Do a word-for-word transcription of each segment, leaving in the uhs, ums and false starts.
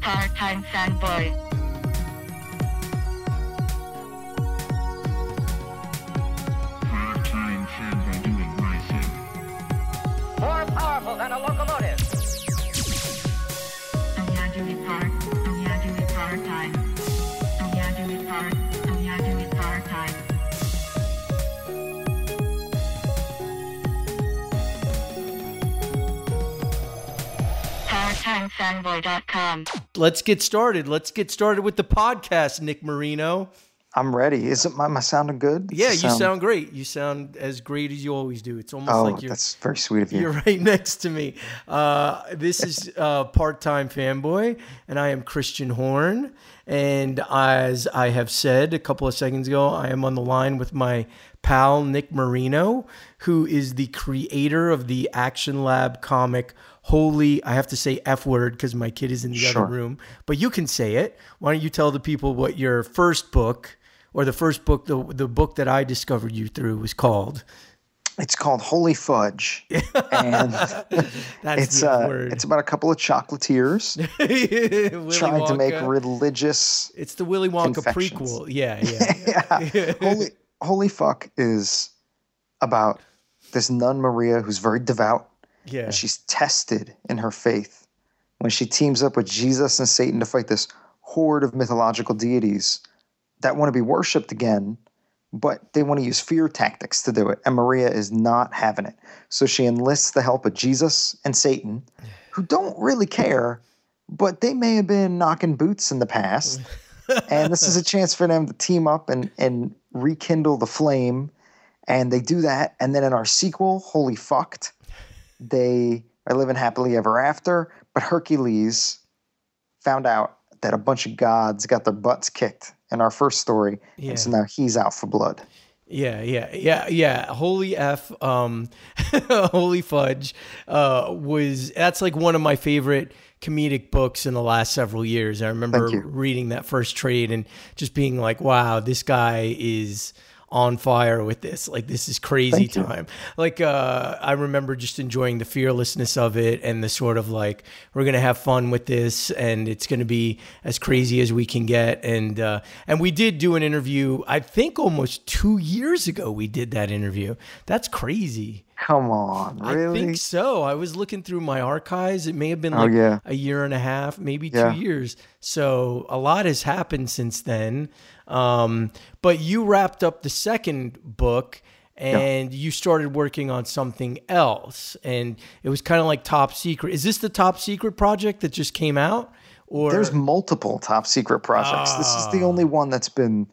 Part-time fanboy. Part-time fanboy doing my thing. More powerful than a locomotive. I'm not doing part. I'm not doing part-time. I'm not doing part. I'm not doing part-time. part time fanboy dot com. Let's get started. Let's get started with the podcast, Nick Marino. I'm ready. Is it my, my sounding good? Does Yeah, it you sound- sound great. You sound as great as you always do. It's almost Oh, like you're that's very sweet of you. you're right next to me. Uh, this is uh, Part-Time Fanboy, and I am Christian Horn. And as I have said a couple of seconds ago, I am on the line with my pal, Nick Marino, who is the creator of the Action Lab comic Holy, I have to say F word because my kid is in the Sure. other room, but you can say it. Why don't you tell the people what your first book, or the first book, the, the book that I discovered you through was called? It's called Holy Fudge, and That's it's the uh, word. it's about a couple of chocolatiers Willy trying to make Wonka. religious. It's the Willy Wonka confections. prequel. Yeah, yeah. yeah, Holy Holy Fuck is about this nun Maria who's very devout. Yeah. And she's tested in her faith when she teams up with Jesus and Satan to fight this horde of mythological deities that want to be worshipped again, but they want to use fear tactics to do it. And Maria is not having it. So she enlists the help of Jesus and Satan, who don't really care, but they may have been knocking boots in the past. And this is a chance for them to team up and, and rekindle the flame. And they do that. And then in our sequel, Holy Fucked, they are living happily ever after, but Hercules found out that a bunch of gods got their butts kicked in our first story, Yeah. and so now he's out for blood. Yeah, yeah, yeah, yeah. Holy F, um, Holy Fudge uh, was, that's like one of my favorite comedic books in the last several years. I remember Thank you. reading that first trade and just being like, wow, this guy is on fire with this. Like, this is crazy Thank you. time. Like, uh, I remember just enjoying the fearlessness of it and the sort of like, we're going to have fun with this and it's going to be as crazy as we can get. And, uh, and we did do an interview, I think almost two years ago, we did that interview. That's crazy. Come on, really? I think so. I was looking through my archives. It may have been Oh, like yeah. a year and a half, maybe two Yeah. years. So a lot has happened since then. Um, but you wrapped up the second book and you started working on something else. And it was kind of like top secret. Is this the top secret project that just came out? Or There's multiple top secret projects. This is the only one that's been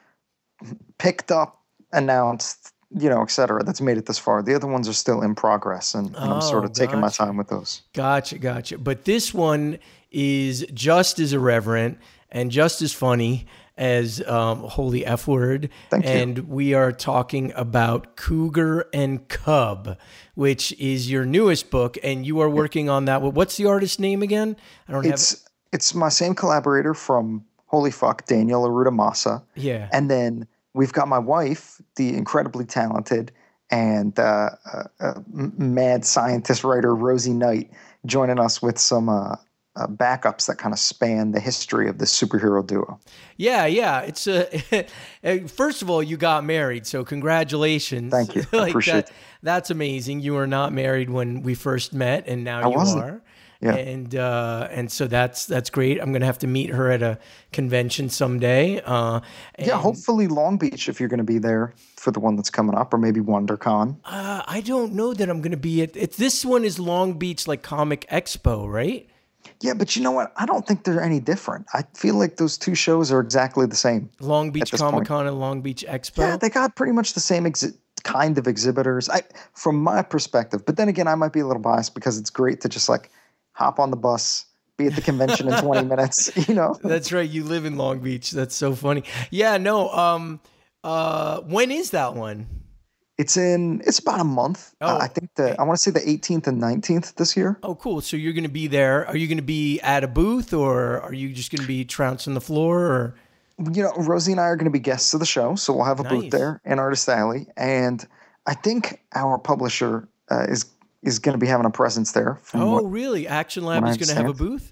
picked up, announced, you know, et cetera, that's made it this far. The other ones are still in progress, and, and I'm sort Oh, of taking my gotcha. time with those. Gotcha, gotcha. But this one is just as irreverent and just as funny as um, Holy F Word. Thank you. And we are talking about Cougar and Cub, which is your newest book, and you are working on that. What's the artist's name again? I don't have It's it's my same collaborator from Holy Fuck, Daniel Aruda Massa. Yeah. And then we've got my wife, the incredibly talented and uh, uh, uh, m- mad scientist writer Rosie Knight, joining us with some uh, uh, backups that kind of span the history of this superhero duo. Yeah, yeah. It's a first of all, you got married, so congratulations. Thank you. I appreciate that. it. That's amazing. You were not married when we first met, and now I you wasn't. are. Yeah. And uh, and so that's that's great. I'm gonna have to meet her at a convention someday. Uh, Yeah, and, hopefully Long Beach if you're going to be there for the one that's coming up, or maybe WonderCon. Uh, I don't know that I'm gonna be at. It's this one is Long Beach like Comic Expo, right? Yeah, but you know what? I don't think they're any different. I feel like those two shows are exactly the same. Long Beach this Comic point. Con and Long Beach Expo. Yeah, they got pretty much the same exi- kind of exhibitors, I, from my perspective. But then again, I might be a little biased because it's great to just like hop on the bus, be at the convention in twenty minutes, you know? That's right. You live in Long Beach. That's so funny. Yeah, no. Um, uh, when is that one? It's in, it's about a month. Oh, Uh, I think the, I want to say the eighteenth and nineteenth this year. Oh, cool. So you're going to be there. Are you going to be at a booth, or are you just going to be trouncing the floor? Or You know, Rosie and I are going to be guests of the show, so we'll have a Nice. booth there in Artist Alley. And I think our publisher uh, is is going to be having a presence there. From oh, what, really? Action Lab when I is going to have a understand. booth.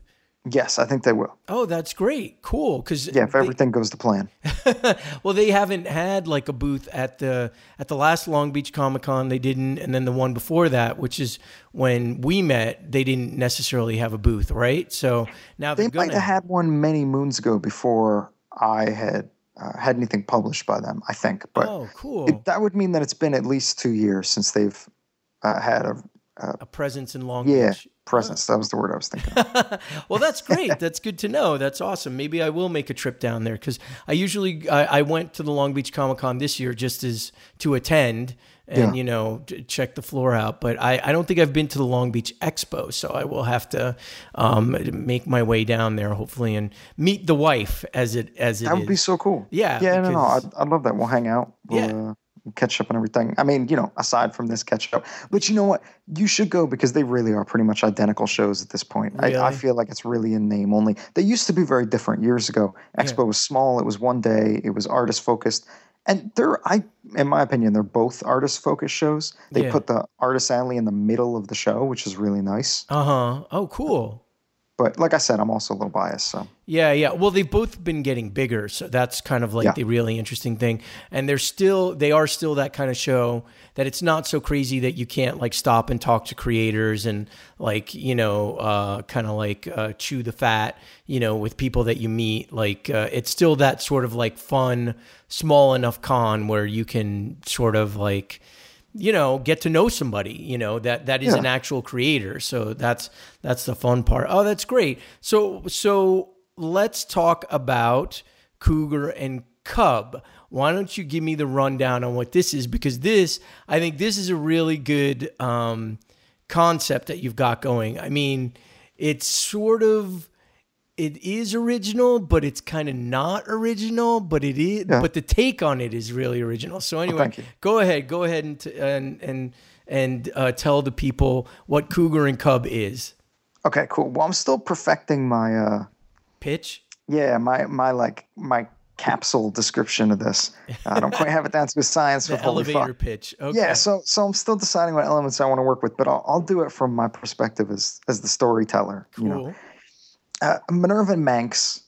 Yes, I think they will. Oh, that's great. Cool. Because Yeah, if everything goes to plan. well, they haven't had like a booth at the at the last Long Beach Comic Con. They didn't, and then the one before that, which is when we met, they didn't necessarily have a booth, right? So now They they're might gonna. have had one many moons ago before I had uh, had anything published by them, I think. But Oh, cool. it, that would mean that it's been at least two years since they've uh, had a a presence in Long yeah Beach. presence. That was the word I was thinking of. Well, that's great. That's good to know. That's awesome. Maybe I will make a trip down there because I usually I, I went to the Long Beach Comic Con this year just as to attend and Yeah. you know to check the floor out. But I, I don't think I've been to the Long Beach Expo, so I will have to um, make my way down there hopefully and meet the wife as it as it That would be is. so cool. Yeah, Yeah, no, no. because- I'd, I'd love that. We'll hang out. We'll, Yeah. uh, catch up and everything. I mean, you know, aside from this catch up. But you know what? You should go because they really are pretty much identical shows at this point. I, I Really? feel like it's really in name only. They used to be very different years ago. Expo was small. It was one day. It was artist focused. And they're, I, in my opinion, they're both artist focused shows. They Yeah. put the artist alley in the middle of the show, which is really nice. Uh huh. Oh, cool. But like I said, I'm also a little biased. So Yeah, yeah. Well, they've both been getting bigger, so that's kind of like Yeah. the really interesting thing. And they're still, they are still that kind of show that it's not so crazy that you can't like stop and talk to creators and like you know, uh, kind of like uh, chew the fat, you know, with people that you meet. Like uh, it's still that sort of like fun, small enough con where you can sort of like you know, get to know somebody, you know, that, that is Yeah. an actual creator. So that's, that's the fun part. Oh, that's great. So, so let's talk about Cougar and Cub. Why don't you give me the rundown on what this is? Because this, I think this is a really good, um, concept that you've got going. I mean, it's sort of, it is original, but it's kind of not original, but it is, Yeah. but the take on it is really original. So anyway, thank you. go ahead, go ahead and, t- and, and, and, uh, tell the people what Cougar and Cub is. okay, cool. Well, I'm still perfecting my, uh, Pitch. yeah, my, my like, my capsule description of this. I don't quite have it down to a science. The but holy elevator fuck. pitch. Okay. Yeah, so so I'm still deciding what elements I want to work with, but I'll, I'll do it from my perspective as as the storyteller. cool. You know, uh, Minerva Manx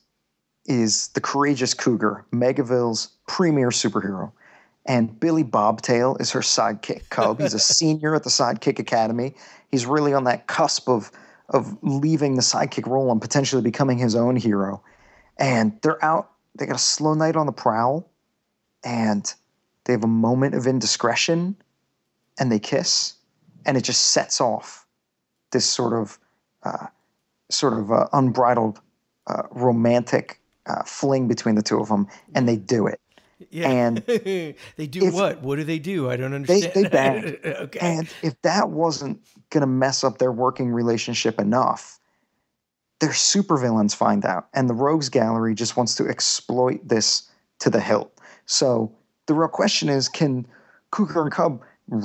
is the courageous cougar, Megaville's premier superhero, and Billy Bobtail is her sidekick. Cub, he's a senior at the Sidekick Academy. He's really on that cusp of of leaving the sidekick role and potentially becoming his own hero. And they're out. They got a slow night on the prowl, and they have a moment of indiscretion, and they kiss, and it just sets off this sort of, uh, sort of uh, unbridled, uh, romantic uh, fling between the two of them, and they do it. Yeah. And they do if- what? What do they do? I don't They understand. they bang, Okay. and if that wasn't gonna mess up their working relationship enough, their supervillains find out, and the Rogues Gallery just wants to exploit this to the hilt. So the real question is, can Cougar and Cub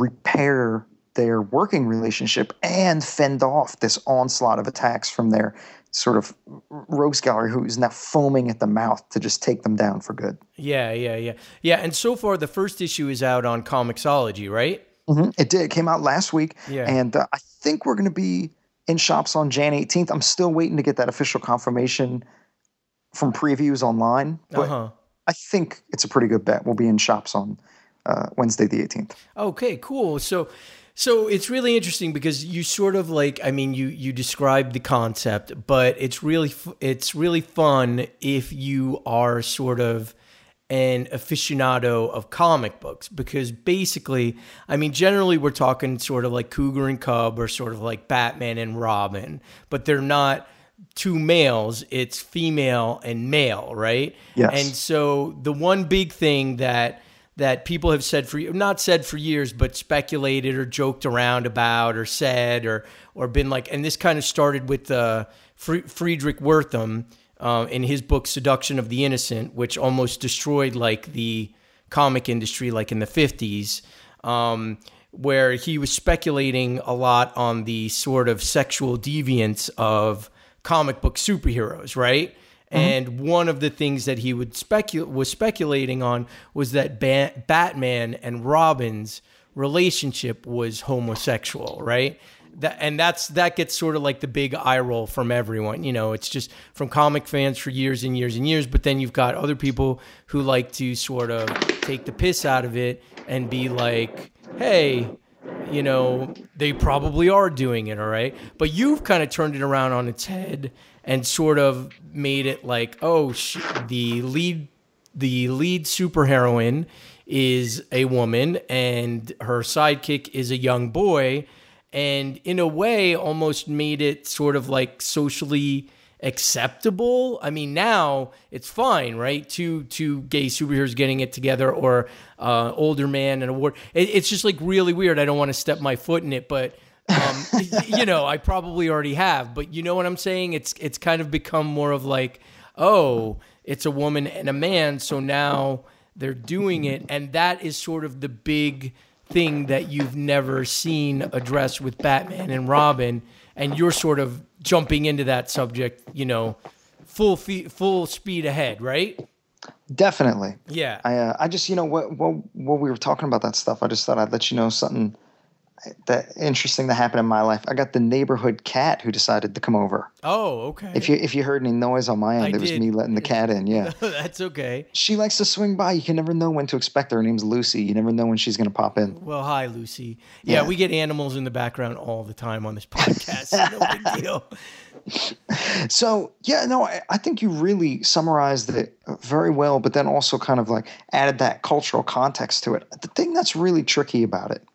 repair their working relationship and fend off this onslaught of attacks from their sort of Rogues Gallery, who is now foaming at the mouth to just take them down for good? Yeah, yeah, yeah. Yeah, and so far the first issue is out on Comixology, right? hmm It did. It came out last week, Yeah. and uh, I think we're going to be in shops on January eighteenth. I'm still waiting to get that official confirmation from previews online, but Uh-huh. I think it's a pretty good bet. We'll be in shops on uh, Wednesday the eighteenth. Okay, cool. So so it's really interesting because you sort of like I mean you you described the concept, but it's really f- it's really fun if you are sort of an aficionado of comic books because basically, I mean, generally we're talking sort of like Cougar and Cub or sort of like Batman and Robin, but they're not two males, it's female and male, right? Yes. And so the one big thing that that people have said for not said for years, but speculated or joked around about or said or or been like, and this kind of started with uh, Fr- Friedrich Wertham uh, in his book Seduction of the Innocent, which almost destroyed like the comic industry, like in the fifties, um, where he was speculating a lot on the sort of sexual deviance of comic book superheroes, right? And one of the things that he would specu- was speculating on was that ba- Batman and Robin's relationship was homosexual, right? that, and that's that gets sort of like the big eye roll from everyone. You know, it's just from comic fans for years and years and years. But then you've got other people who like to sort of take the piss out of it and be like, hey, you know, they probably are doing it, all right? But you've kind of turned it around on its head and sort of made it like, oh, sh- the lead the lead superheroine is a woman and her sidekick is a young boy, and in a way almost made it sort of like socially acceptable. I mean, now it's fine, right? Two two gay superheroes getting it together, or uh, older man and a war. It, it's just like really weird. I don't want to step my foot in it, but um, you know, I probably already have. But you know what I'm saying? It's it's kind of become more of like, oh, it's a woman and a man, so now they're doing it, and that is sort of the big thing that you've never seen addressed with Batman and Robin, and you're sort of jumping into that subject, you know, full fe- full speed ahead, right? Definitely. Yeah. I uh, I just, you know, what what what we were talking about that stuff, I just thought I'd let you know something that interesting that happened in my life. I got the neighborhood cat who decided to come over. Oh, okay. If you if you heard any noise on my end, I it was did. me letting the cat in. Yeah. That's okay. She likes to swing by. You can never know when to expect her. Her name's Lucy. You never know when she's going to pop in. Well, hi, Lucy. Yeah, Yeah. we get animals in the background all the time on this podcast. No big deal. So, yeah, no, I, I think you really summarized it very well, but then also kind of like added that cultural context to it. The thing that's really tricky about it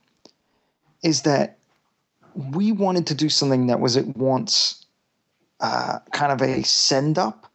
is that we wanted to do something that was at once uh, kind of a send up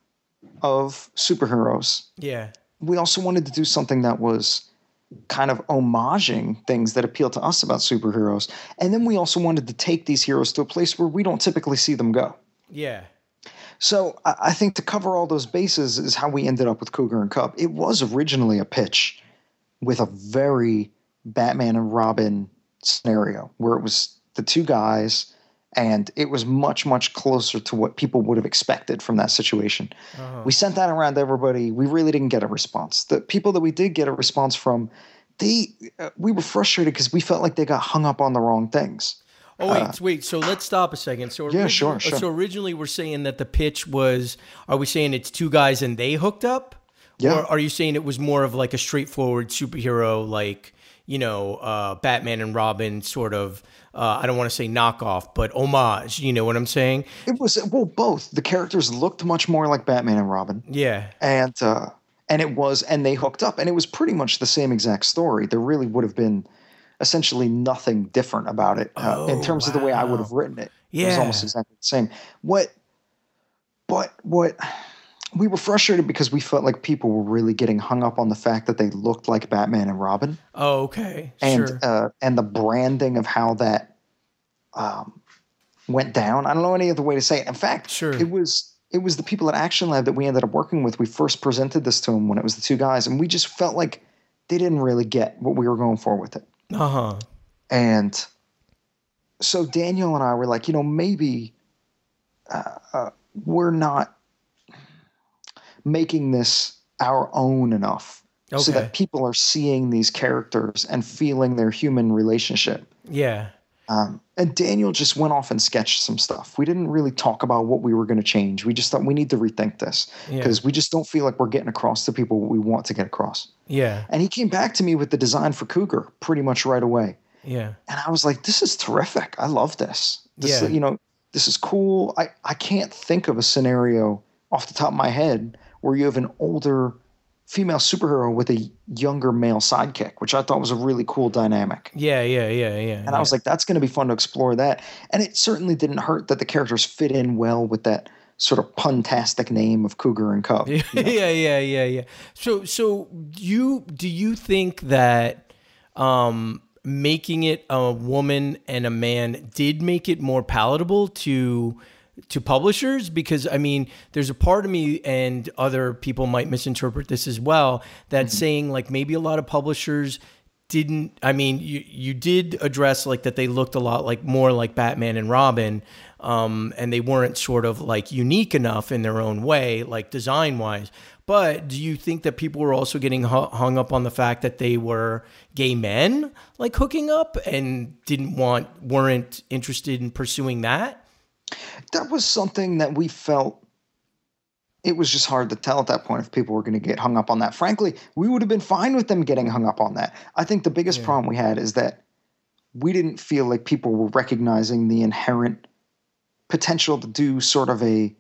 of superheroes. Yeah. We also wanted to do something that was kind of homaging things that appeal to us about superheroes. And then we also wanted to take these heroes to a place where we don't typically see them go. Yeah. So I I think to cover all those bases is how we ended up with Cougar and Cub. It was originally a pitch with a very Batman and Robin scenario where it was the two guys, and it was much, much closer to what people would have expected from that situation. Uh-huh. We sent that around to everybody. We really didn't get a response. The people that we did get a response from, they uh, we were frustrated because we felt like they got hung up on the wrong things. Oh, wait, wait. So let's stop a second. So Yeah, origi- sure, sure. So originally we're saying that the pitch was, are we saying it's two guys and they hooked up? Yeah. Or are you saying it was more of like a straightforward superhero, like, you know, uh, Batman and Robin sort of, uh, I don't want to say knockoff, but homage, you know what I'm saying? It was, well, both. The characters looked much more like Batman and Robin. Yeah. And uh, and it was, and they hooked up, and it was pretty much the same exact story. There really would have been essentially nothing different about it uh, in Oh, terms of the way I would wow. have written it. It Yeah. was almost exactly the same. What, but what, we were frustrated because we felt like people were really getting hung up on the fact that they looked like Batman and Robin, Oh, okay. and Sure. uh, and the branding of how that um, went down. I don't know any other way to say it. In fact, Sure. it was it was the people at Action Lab that we ended up working with. We first presented this to them when it was the two guys, and we just felt like they didn't really get what we were going for with it. Uh-huh. And so Daniel and I were like, you know, maybe uh, uh, we're not making this our own enough so Okay. that people are seeing these characters and feeling their human relationship. Yeah. Um, and Daniel just went off and sketched some stuff. We didn't really talk about what we were going to change. We just thought we need to rethink this Yeah. because we just don't feel like we're getting across to people what we want to get across. Yeah. And he came back to me with the design for Cougar pretty much right away. Yeah. And I was like, this is terrific. I love this. This, Yeah. you know, this is cool. I, I can't think of a scenario off the top of my head where you have an older female superhero with a younger male sidekick, which I thought was a really cool dynamic. Yeah, yeah, yeah, yeah. And I was like, that's going to be fun to explore that. And it certainly didn't hurt that the characters fit in well with that sort of puntastic name of Cougar and Cub. yeah, yeah, yeah, yeah. So, so you do you think that um, making it a woman and a man did make it more palatable to to publishers? Because I mean, there's a part of me, and other people might misinterpret this as well, that's saying like maybe a lot of publishers didn't, I mean, you, you did address like that they looked a lot like more like Batman and Robin, um, and they weren't sort of like unique enough in their own way, like design wise. But do you think that people were also getting hu- hung up on the fact that they were gay men, like hooking up, and didn't want, weren't interested in pursuing that? That was something that we felt it was just hard to tell at that point if people were going to get hung up on that. Frankly, we would have been fine with them getting hung up on that. I think the biggest yeah. problem we had is that we didn't feel like people were recognizing the inherent potential to do sort of a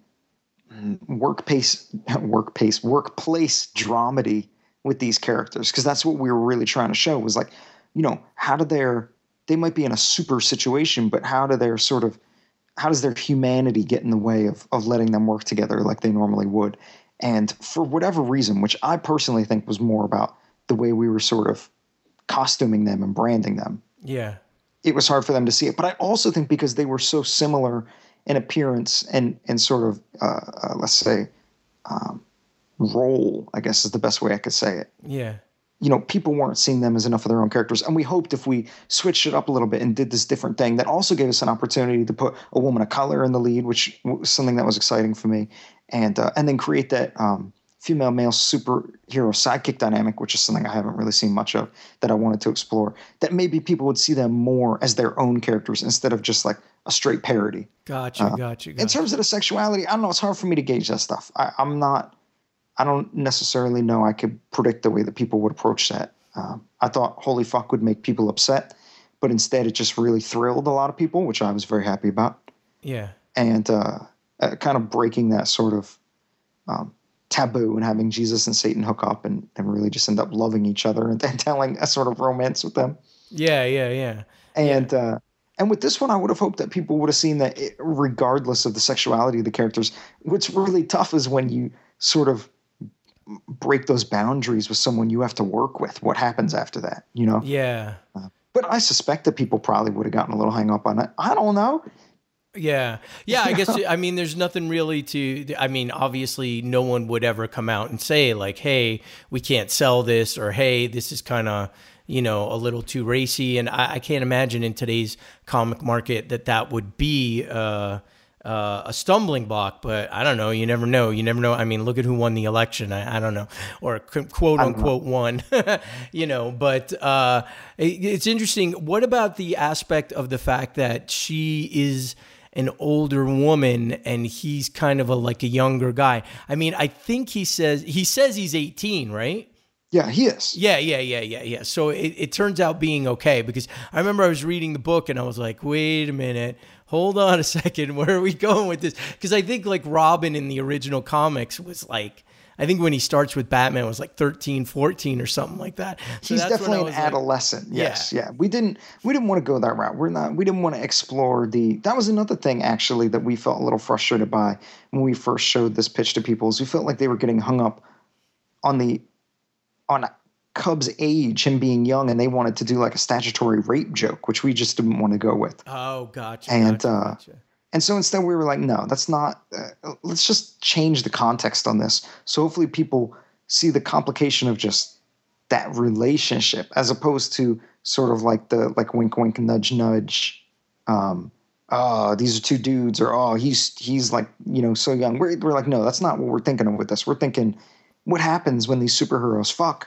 workplace, workplace, workplace dramedy with these characters, because that's what we were really trying to show was like, you know, how do their they might be in a super situation, but how do their sort of how does their humanity get in the way of of letting them work together like they normally would? And for whatever reason, which I personally think was more about the way we were sort of costuming them and branding them. Yeah. It was hard for them to see it. But I also think because they were so similar in appearance and, and sort of, uh, uh, let's say, um, role, I guess is the best way I could say it. Yeah. You know, people weren't seeing them as enough of their own characters. And we hoped if we switched it up a little bit and did this different thing, that also gave us an opportunity to put a woman of color in the lead, which was something that was exciting for me. And, uh, and then create that um, female-male superhero sidekick dynamic, which is something I haven't really seen much of, that I wanted to explore, that maybe people would see them more as their own characters instead of just like a straight parody. Gotcha, uh, gotcha, gotcha. In terms of the sexuality, I don't know. It's hard for me to gauge that stuff. I, I'm not – I don't necessarily know I could predict the way that people would approach that. Um, I thought Holy Fuck would make people upset, but instead it just really thrilled a lot of people, which I was very happy about. Yeah. And uh, uh, kind of breaking that sort of um, taboo and having Jesus and Satan hook up and, and really just end up loving each other and then telling a sort of romance with them. Yeah, yeah, yeah. And yeah. Uh, and with this one, I would have hoped that people would have seen that it, regardless of the sexuality of the characters, what's really tough is when you sort of break those boundaries with someone you have to work with. What happens after that, you know? Yeah. Uh, but I suspect that people probably would have gotten a little hang up on it. I don't know. Yeah. Yeah. I guess, I mean, there's nothing really to, I mean, obviously no one would ever come out and say like, hey, we can't sell this, or, hey, this is kind of, you know, a little too racy. And I, I can't imagine in today's comic market that that would be uh, uh, a stumbling block, but I don't know. You never know. You never know. I mean, look at who won the election. I, I don't know, or quote unquote won, you know, but uh, it, it's interesting. What about the aspect of the fact that she is an older woman and he's kind of a, like a younger guy? I mean, I think he says, he says he's eighteen, right? Yeah, he is. Yeah, yeah, yeah, yeah, yeah. So it, it turns out being okay, because I remember I was reading the book and I was like, wait a minute, hold on a second, where are we going with this? Because I think like Robin in the original comics was like, I think when he starts with Batman was like thirteen, fourteen or something like that. So He's definitely an adolescent. Like, yes, yeah. yeah. We didn't we didn't want to go that route. We're not we didn't want to explore the that was another thing actually that we felt a little frustrated by when we first showed this pitch to people, is we felt like they were getting hung up on the on Cub's age, him being young, and they wanted to do like a statutory rape joke, which we just didn't want to go with. Oh, gotcha. And gotcha, uh, gotcha. and so instead we were like, no, that's not. Uh, let's just change the context on this. So hopefully people see the complication of just that relationship, as opposed to sort of like the like wink, wink, nudge, nudge. Um, oh, these are two dudes, or oh, he's he's like you know so young. We're we're like, no, that's not what we're thinking of with this. We're thinking, what happens when these superheroes fuck?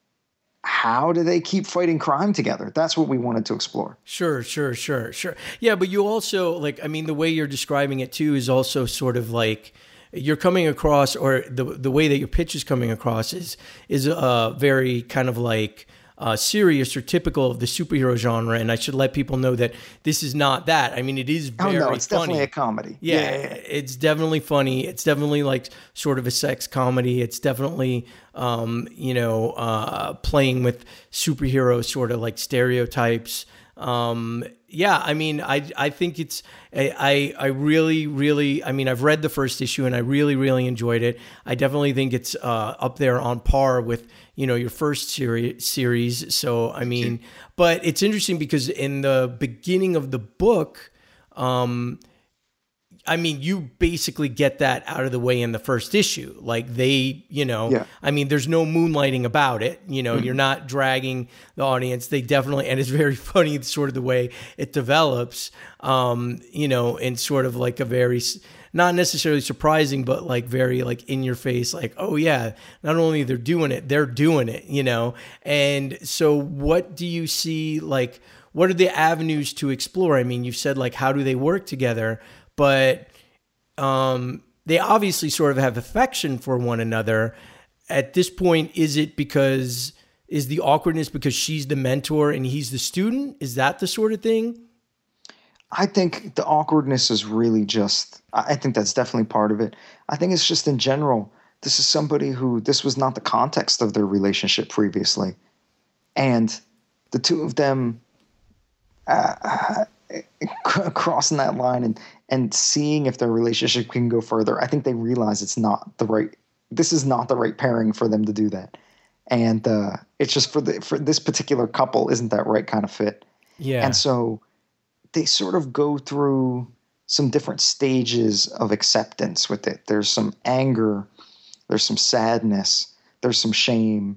How do they keep fighting crime together? That's what we wanted to explore. Sure, sure, sure, sure. Yeah, but you also, like, I mean, the way you're describing it too is also sort of like you're coming across, or the the way that your pitch is coming across is is uh, very kind of like uh, serious or typical of the superhero genre. And I should let people know that this is not that. I mean, it is very oh, no, it's funny. Definitely a comedy. Yeah, yeah, yeah, it's definitely funny. It's definitely like sort of a sex comedy. It's definitely, um, you know, uh, playing with superhero sort of like stereotypes. Um, yeah, I mean, I I think it's, I, I really, really, I mean, I've read the first issue and I really, really enjoyed it. I definitely think it's uh, up there on par with, you know, your first series series. So, I mean, but it's interesting because in the beginning of the book, um, I mean, you basically get that out of the way in the first issue. Like they, you know, Yeah. I mean, there's no moonlighting about it. You know, mm-hmm. You're not dragging the audience. They definitely, and it's very funny, sort of the way it develops, um, you know, in sort of like a very, not necessarily surprising, but like very like in your face, like, oh yeah, not only they're doing it, they're doing it, you know? And so what do you see, like, what are the avenues to explore? I mean, you've said like, how do they work together? But um, they obviously sort of have affection for one another. At this point, is it because, is the awkwardness because she's the mentor and he's the student? Is that the sort of thing? I think the awkwardness is really just, I think that's definitely part of it. I think it's just in general, this is somebody who, this was not the context of their relationship previously. And the two of them uh, crossing that line and, and seeing if their relationship can go further, I think they realize it's not the right, this is not the right pairing for them to do that. And uh, it's just for the for this particular couple isn't that right kind of fit. Yeah. And so they sort of go through some different stages of acceptance with it. There's some anger, there's some sadness, there's some shame,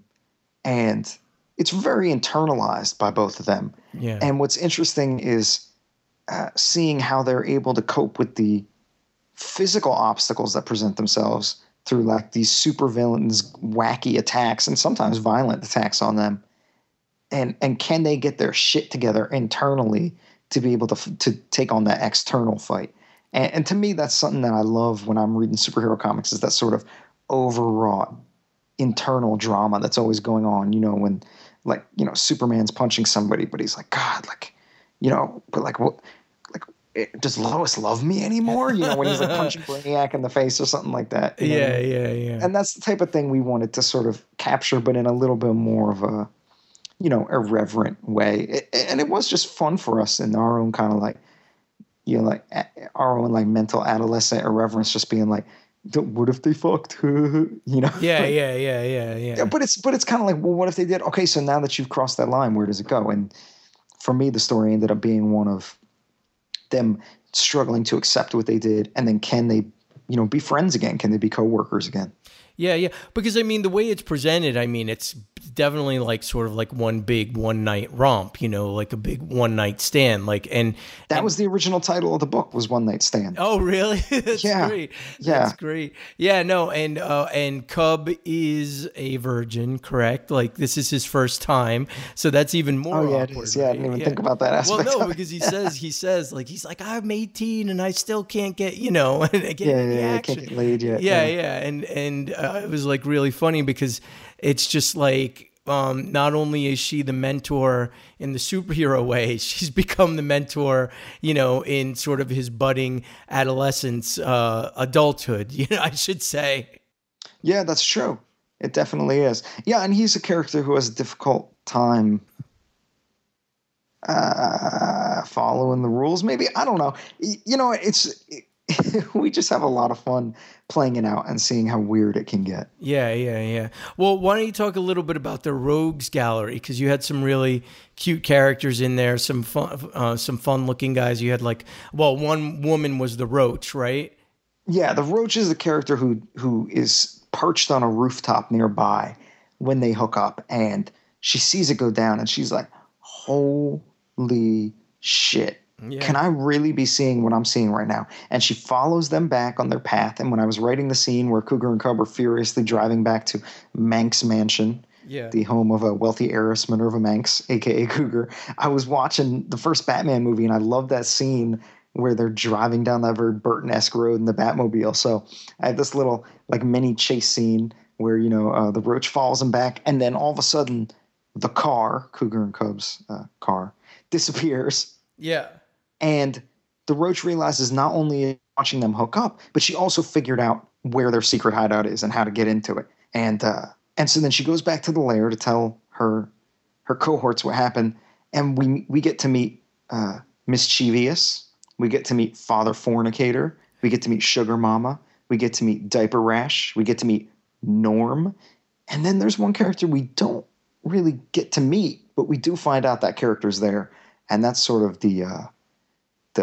and it's very internalized by both of them. Yeah. And what's interesting is uh, seeing how they're able to cope with the physical obstacles that present themselves through like these super villains, wacky attacks, and sometimes violent attacks on them. And and can they get their shit together internally to be able to to take on that external fight? And, and to me, that's something that I love when I'm reading superhero comics, is that sort of overwrought internal drama that's always going on. You know, when like, you know, Superman's punching somebody, but he's like, God, like, you know, but like, what, like, it, does Lois love me anymore? You know, when he's like punching Brainiac in the face or something like that. You know? Yeah, yeah, yeah. And that's the type of thing we wanted to sort of capture, but in a little bit more of a, you know, irreverent way. It, and it was just fun for us in our own kind of like, you know, like our own like mental adolescent irreverence, just being like, what if they fucked? you know? Yeah, yeah, yeah, yeah, yeah. But it's but it's kind of like, well, what if they did? Okay, so now that you've crossed that line, where does it go? And for me, the story ended up being one of them struggling to accept what they did, and then can they, you know, be friends again? Can they be coworkers again? Yeah, yeah. Because I mean, the way it's presented, I mean, it's definitely like sort of like one big one night romp, you know, like a big one night stand. Like, and that and, was the original title of the book, was One Night Stand. Oh, really? That's yeah. great. Yeah. That's great. Yeah, no. And, uh, and Cub is a virgin, correct? Like this is his first time. So that's even more. Oh yeah, awkward, it is. Yeah. right? I didn't even yeah. think about that aspect. Well, no, of it. because he says, he says like, he's like, I'm eighteen and I still can't get, you know, get yeah, any yeah, action. can't get laid yet. Yeah, yeah. yeah, and and uh, it was like really funny because it's just like um, not only is she the mentor in the superhero way, she's become the mentor, you know, in sort of his budding adolescence, uh, adulthood. You know, I should say. Yeah, that's true. It definitely is. Yeah, and he's a character who has a difficult time uh, following the rules. Maybe, I don't know. You know, it's. It, we just have a lot of fun playing it out and seeing how weird it can get. Yeah, yeah, yeah. Well, why don't you talk a little bit about the Rogues Gallery? Because you had some really cute characters in there, some fun, uh, some fun-looking guys. You had like, well, one woman was the Roach, right? Yeah, the Roach is the character who who is perched on a rooftop nearby when they hook up, and she sees it go down, and she's like, "Holy shit." Yeah. Can I really be seeing what I'm seeing right now? And she follows them back on their path. And when I was writing the scene where Cougar and Cub are furiously driving back to Manx Mansion, yeah. the home of a wealthy heiress, Minerva Manx, a k a. Cougar, I was watching the first Batman movie, and I love that scene where they're driving down that very Burton-esque road in the Batmobile. So I had this little like mini chase scene where, you know, uh, the Roach follows them back, and then all of a sudden the car, Cougar and Cub's uh, car, disappears. Yeah. And the Roach realizes not only watching them hook up, but she also figured out where their secret hideout is and how to get into it. And uh, and so then she goes back to the lair to tell her her cohorts what happened. And we we get to meet uh, Mischievous. We get to meet Father Fornicator. We get to meet Sugar Mama. We get to meet Diaper Rash. We get to meet Norm. And then there's one character we don't really get to meet, but we do find out that character's there. And that's sort of the... Uh, the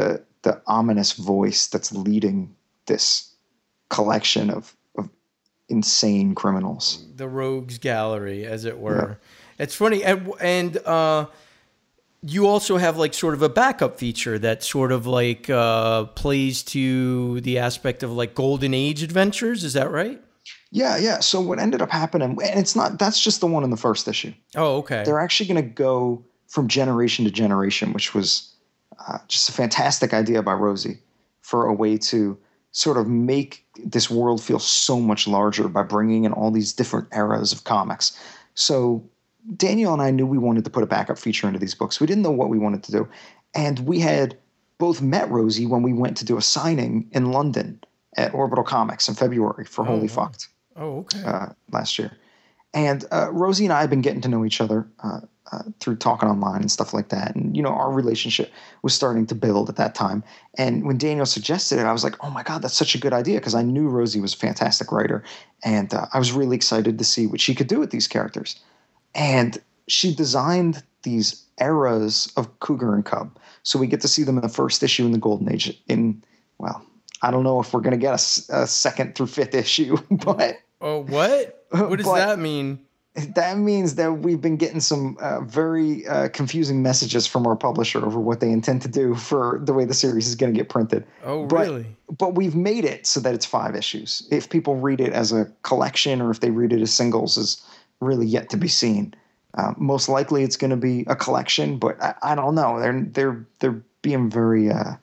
the ominous voice that's leading this collection of, of insane criminals. The rogues gallery, as it were. Yeah. It's funny. And, and uh, you also have like sort of a backup feature that sort of like uh, plays to the aspect of like Golden Age adventures. Is that right? Yeah, yeah. So what ended up happening, and it's not, that's just the one in the first issue. Oh, okay. They're actually going to go from generation to generation, which was uh, just a fantastic idea by Rosie for a way to sort of make this world feel so much larger by bringing in all these different eras of comics. So Daniel and I knew we wanted to put a backup feature into these books. We didn't know what we wanted to do. And we had both met Rosie when we went to do a signing in London at Orbital Comics in February for Oh, Holy wow. Fucked. Oh, okay. Uh, last year. And uh, Rosie and I have been getting to know each other uh, uh, through talking online and stuff like that. And, you know, our relationship was starting to build at that time. And when Daniel suggested it, I was like, oh my God, that's such a good idea. Because I knew Rosie was a fantastic writer. And uh, I was really excited to see what she could do with these characters. And she designed these eras of Cougar and Cub. So we get to see them in the first issue in the Golden Age. In, well, I don't know if we're going to get a, a second through fifth issue, but... Oh, what? What does But that mean? That means that we've been getting some uh, very uh, confusing messages from our publisher over what they intend to do for the way the series is going to get printed. Oh, but, really? But we've made it so that it's five issues. If people read it as a collection or if they read it as singles is really yet to be seen. Uh, most likely it's going to be a collection, but I, I don't know. They're they're they're being very uh,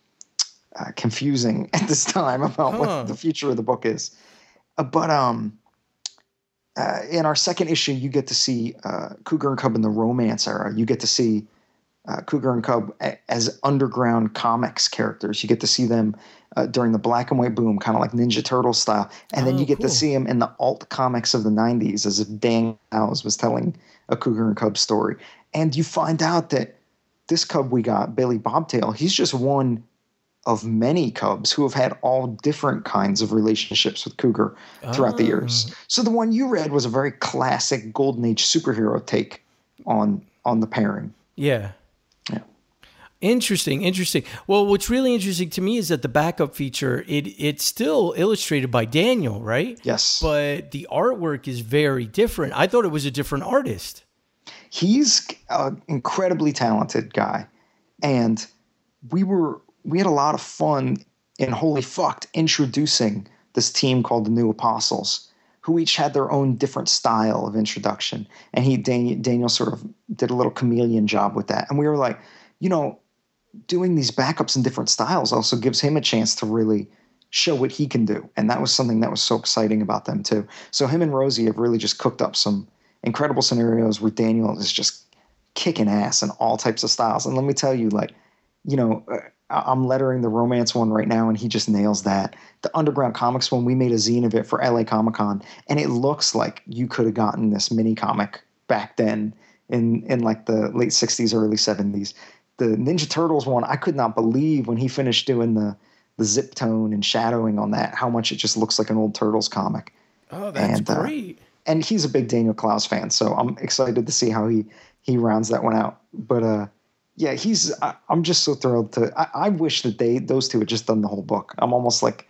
uh, confusing at this time about Huh. what the future of the book is. Uh, but um, uh, in our second issue, you get to see uh, Cougar and Cub in the romance era. You get to see uh, Cougar and Cub a- as underground comics characters. You get to see them uh, during the black and white boom, kind of like Ninja Turtle style. And then Oh, you get cool. to see them in the alt comics of the nineties, as if Dan Howes was telling a Cougar and Cub story. And you find out that this Cub we got, Billy Bobtail, he's just one of many Cubs who have had all different kinds of relationships with Cougar throughout the years. So the one you read was a very classic Golden Age superhero take on on the pairing. Yeah. Yeah. Interesting, interesting. Well, what's really interesting to me is that the backup feature, it it's still illustrated by Daniel, right? Yes. But the artwork is very different. I thought it was a different artist. He's an incredibly talented guy. And we were we had a lot of fun in Holy Fucked introducing this team called the New Apostles, who each had their own different style of introduction. And he Daniel, Daniel sort of did a little chameleon job with that. And we were like, you know, doing these backups in different styles also gives him a chance to really show what he can do. And that was something that was so exciting about them too. So him and Rosie have really just cooked up some incredible scenarios where Daniel is just kicking ass in all types of styles. And let me tell you, like, you know, uh, I'm lettering the romance one right now, and he just nails that. The Underground Comics one, we made a zine of it for L A Comic Con, and it looks like you could have gotten this mini comic back then in, in like the late sixties, early seventies. The Ninja Turtles one, I could not believe when he finished doing the, the zip tone and shadowing on that, how much it just looks like an old Turtles comic. Oh, that's And, uh, great. And he's a big Daniel Klaus fan, so I'm excited to see how he, he rounds that one out. But, uh, yeah, he's. I, I'm just so thrilled to. I, I wish that they, those two, had just done the whole book. I'm almost like,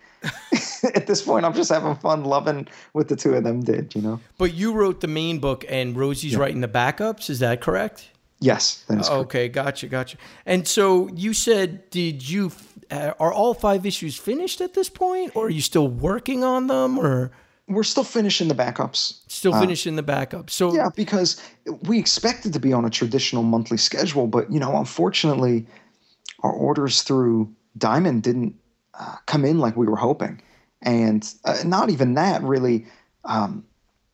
at this point, I'm just having fun, loving what the two of them did. You know. But you wrote the main book, and Rosie's Yeah. writing the backups. Is that correct? Yes, that is correct. Okay, gotcha, gotcha. And so you said, did you? Uh, are all five issues finished at this point, or are you still working on them, or We're still finishing the backups. still Uh, finishing the backups? So Yeah, because we expected to be on a traditional monthly schedule, but you know, unfortunately, our orders through Diamond didn't uh, come in like we were hoping, and uh, not even that really. Um,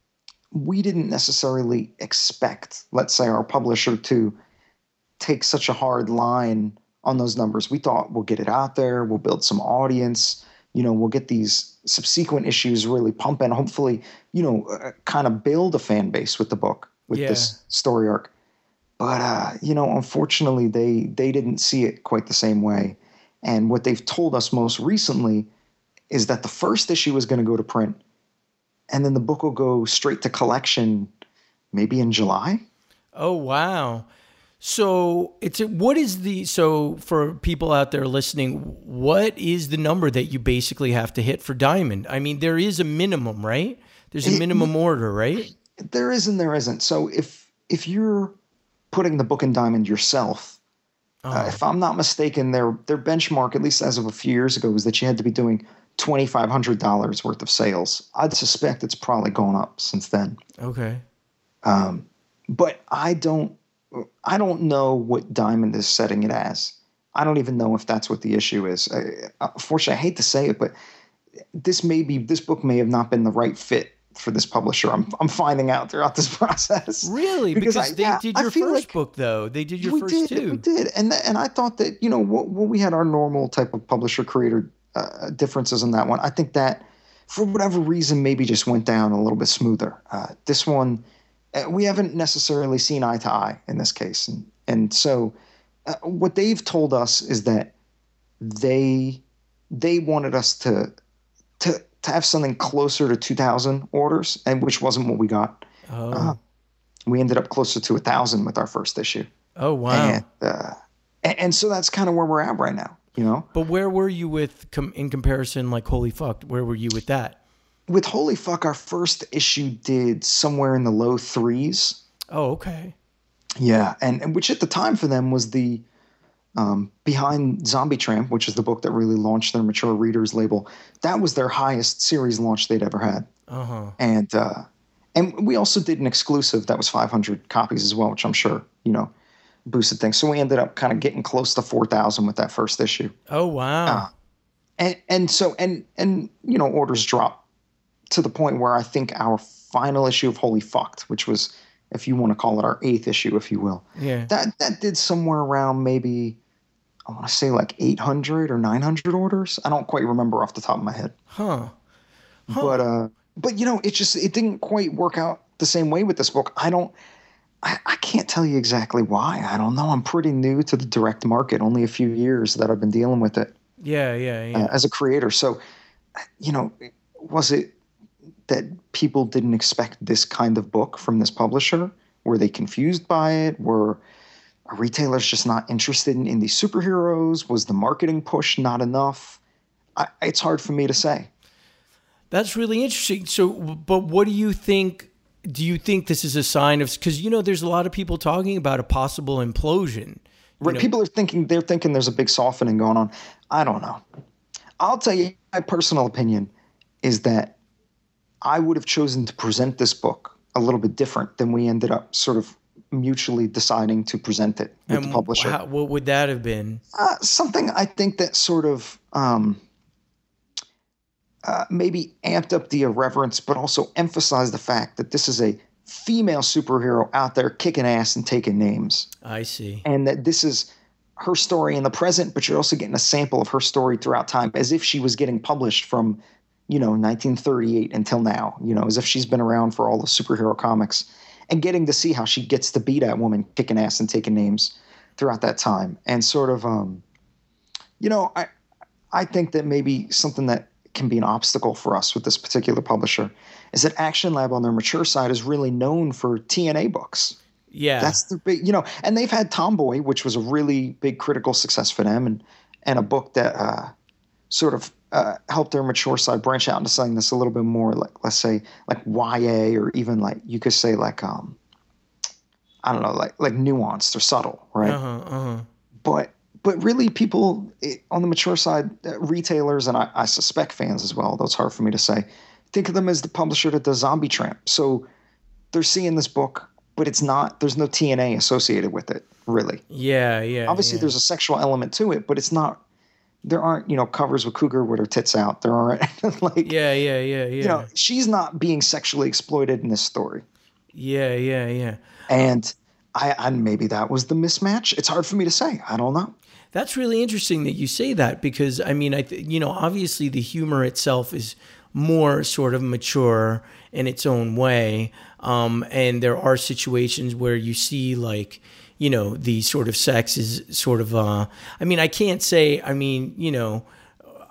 we didn't necessarily expect, let's say, our publisher to take such a hard line on those numbers. We thought we'll get it out there, we'll build some audience, you know, we'll get these subsequent issues really pumping, hopefully, you know, uh, kind of build a fan base with the book, with Yeah. this story arc. But, uh, you know, unfortunately, they, they didn't see it quite the same way. And what they've told us most recently is that the first issue is going to go to print, and then the book will go straight to collection maybe in July. Oh, wow. So it's what is the so for people out there listening, what is the number that you basically have to hit for Diamond? I mean, there is a minimum, right? There's a minimum order, right? There is and there isn't. So if if you're putting the book in Diamond yourself, Oh. uh, if I'm not mistaken, their their benchmark, at least as of a few years ago, was that you had to be doing twenty-five hundred dollars worth of sales. I'd suspect it's probably gone up since then. Okay. Um, but I don't, I don't know what Diamond is setting it as. I don't even know if that's what the issue is. I, unfortunately, I hate to say it, but this may be, this book may have not been the right fit for this publisher. I'm, I'm finding out throughout this process. Really? Because, I, they yeah, did I your feel first like book, though. They did your we first did, two. We did, and and I thought that, you know, what, what we had our normal type of publisher creator uh, differences in that one. I think that for whatever reason, maybe just went down a little bit smoother. Uh, this one, uh, we haven't necessarily seen eye to eye in this case. And, and so uh, what they've told us is that they they wanted us to to to have something closer to two thousand orders, and which wasn't what we got. Oh. Uh, we ended up closer to one thousand with our first issue. Oh, wow. And, uh, and, and so that's kind of where we're at right now, you know? But where were you with, com- in comparison, like, holy fuck, where were you with that? With Holy Fuck, our first issue did somewhere in the low threes. Oh, okay. Yeah, and, and which at the time for them was the um, behind Zombie Tramp, which is the book that really launched their mature readers label. That was their highest series launch they'd ever had. Uh-huh. And uh, and we also did an exclusive that was five hundred copies as well, which I'm sure, you know, boosted things. So we ended up kind of getting close to four thousand with that first issue. Oh, wow. Uh, and and so and and you know, orders dropped to the point where I think our final issue of Holy Fucked, which was, if you want to call it, our eighth issue, if you will, Yeah. that that did somewhere around maybe, I want to say like eight hundred or nine hundred orders. I don't quite remember off the top of my head. Huh. But uh, but you know, it just it didn't quite work out the same way with this book. I don't. I, I can't tell you exactly why. I don't know. I'm pretty new to the direct market. Only a few years that I've been dealing with it Yeah, yeah, yeah. uh, as a creator. So, you know, was it that people didn't expect this kind of book from this publisher? Were they confused by it? Were retailers just not interested in, in these superheroes? Was the marketing push not enough? I, it's hard for me to say. That's really interesting. So, but what do you think? Do you think this is a sign of, because, you know, there's a lot of people talking about a possible implosion. Right, know- people are thinking, they're thinking there's a big softening going on. I don't know. I'll tell you, my personal opinion is that I would have chosen to present this book a little bit different than we ended up sort of mutually deciding to present it with the And publisher. how- what would that have been? Uh, something I think that sort of um, uh, maybe amped up the irreverence, but also emphasized the fact that this is a female superhero out there kicking ass and taking names. I see. And that this is her story in the present, but you're also getting a sample of her story throughout time, as if she was getting published from, you know, nineteen thirty-eight until now, you know, as if she's been around for all the superhero comics, and getting to see how she gets to be that woman kicking ass and taking names throughout that time. And sort of, um, you know, I, I think that maybe something that can be an obstacle for us with this particular publisher is that Action Lab on their mature side is really known for T N A books. Yeah. That's the big, you know, and they've had Tomboy, which was a really big critical success for them, and and a book that uh, sort of uh, helped their mature side branch out into something that's a little bit more like, let's say, like Y A, or even like you could say like, um, I don't know, like like nuanced or subtle, right? Uh-huh, uh-huh. But but really, people it, on the mature side, uh, retailers, and I, I suspect fans as well, though it's hard for me to say, think of them as the publisher that does Zombie Tramp. So they're seeing this book, but it's not, there's no T N A associated with it, really. Yeah, yeah. Obviously, yeah. there's a sexual element to it, but it's not, there aren't, you know, covers with Cougar with her tits out. There aren't, like, Yeah, yeah, yeah, yeah. you know, she's not being sexually exploited in this story. Yeah, yeah, yeah. And I, I maybe that was the mismatch. It's hard for me to say. I don't know. That's really interesting that you say that, because I mean, I th- you know, obviously the humor itself is more sort of mature in its own way, um, and there are situations where you see like, you know, the sort of sex is sort of. Uh, I mean, I can't say. I mean, you know,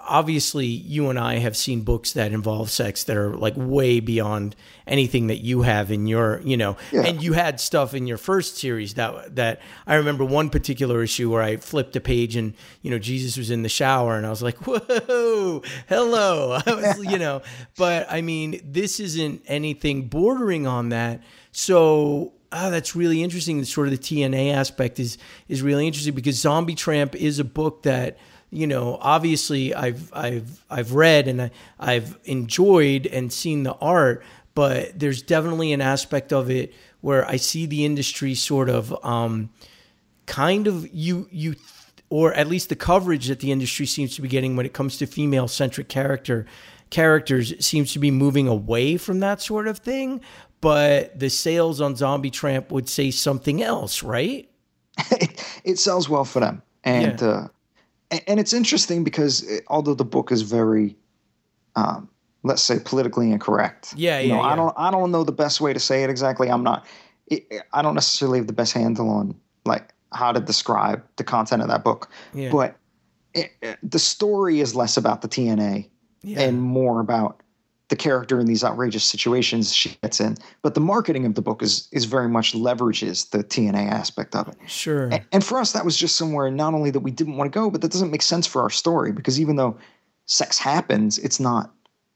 obviously you and I have seen books that involve sex that are like way beyond anything that you have in your, you know, Yeah. and you had stuff in your first series that, that I remember one particular issue where I flipped a page and, you know, Jesus was in the shower and I was like, whoa, hello. I was, you know, but I mean, this isn't anything bordering on that. So, oh, that's really interesting. Sort of the T N A aspect is, is really interesting because Zombie Tramp is a book that, you know, obviously I've I've I've read and I, I've enjoyed and seen the art, but there's definitely an aspect of it where I see the industry sort of um, kind of you you or at least the coverage that the industry seems to be getting when it comes to female centric character characters seems to be moving away from that sort of thing. But the sales on Zombie Tramp would say something else, right? it, it sells well for them, and. Yeah. Uh, And it's interesting because it, although the book is very, um, let's say, politically incorrect. Yeah, you yeah, know, yeah. I don't, I don't know the best way to say it exactly. I'm not, it, I don't necessarily have the best handle on like how to describe the content of that book. Yeah. But it, it- the story is less about the T N A Yeah. and more about the character in these outrageous situations she gets in. But the marketing of the book is is very much leverages the T N A aspect of it. Sure. A- And for us, that was just somewhere not only that we didn't want to go, but that doesn't make sense for our story because even though sex happens, it's not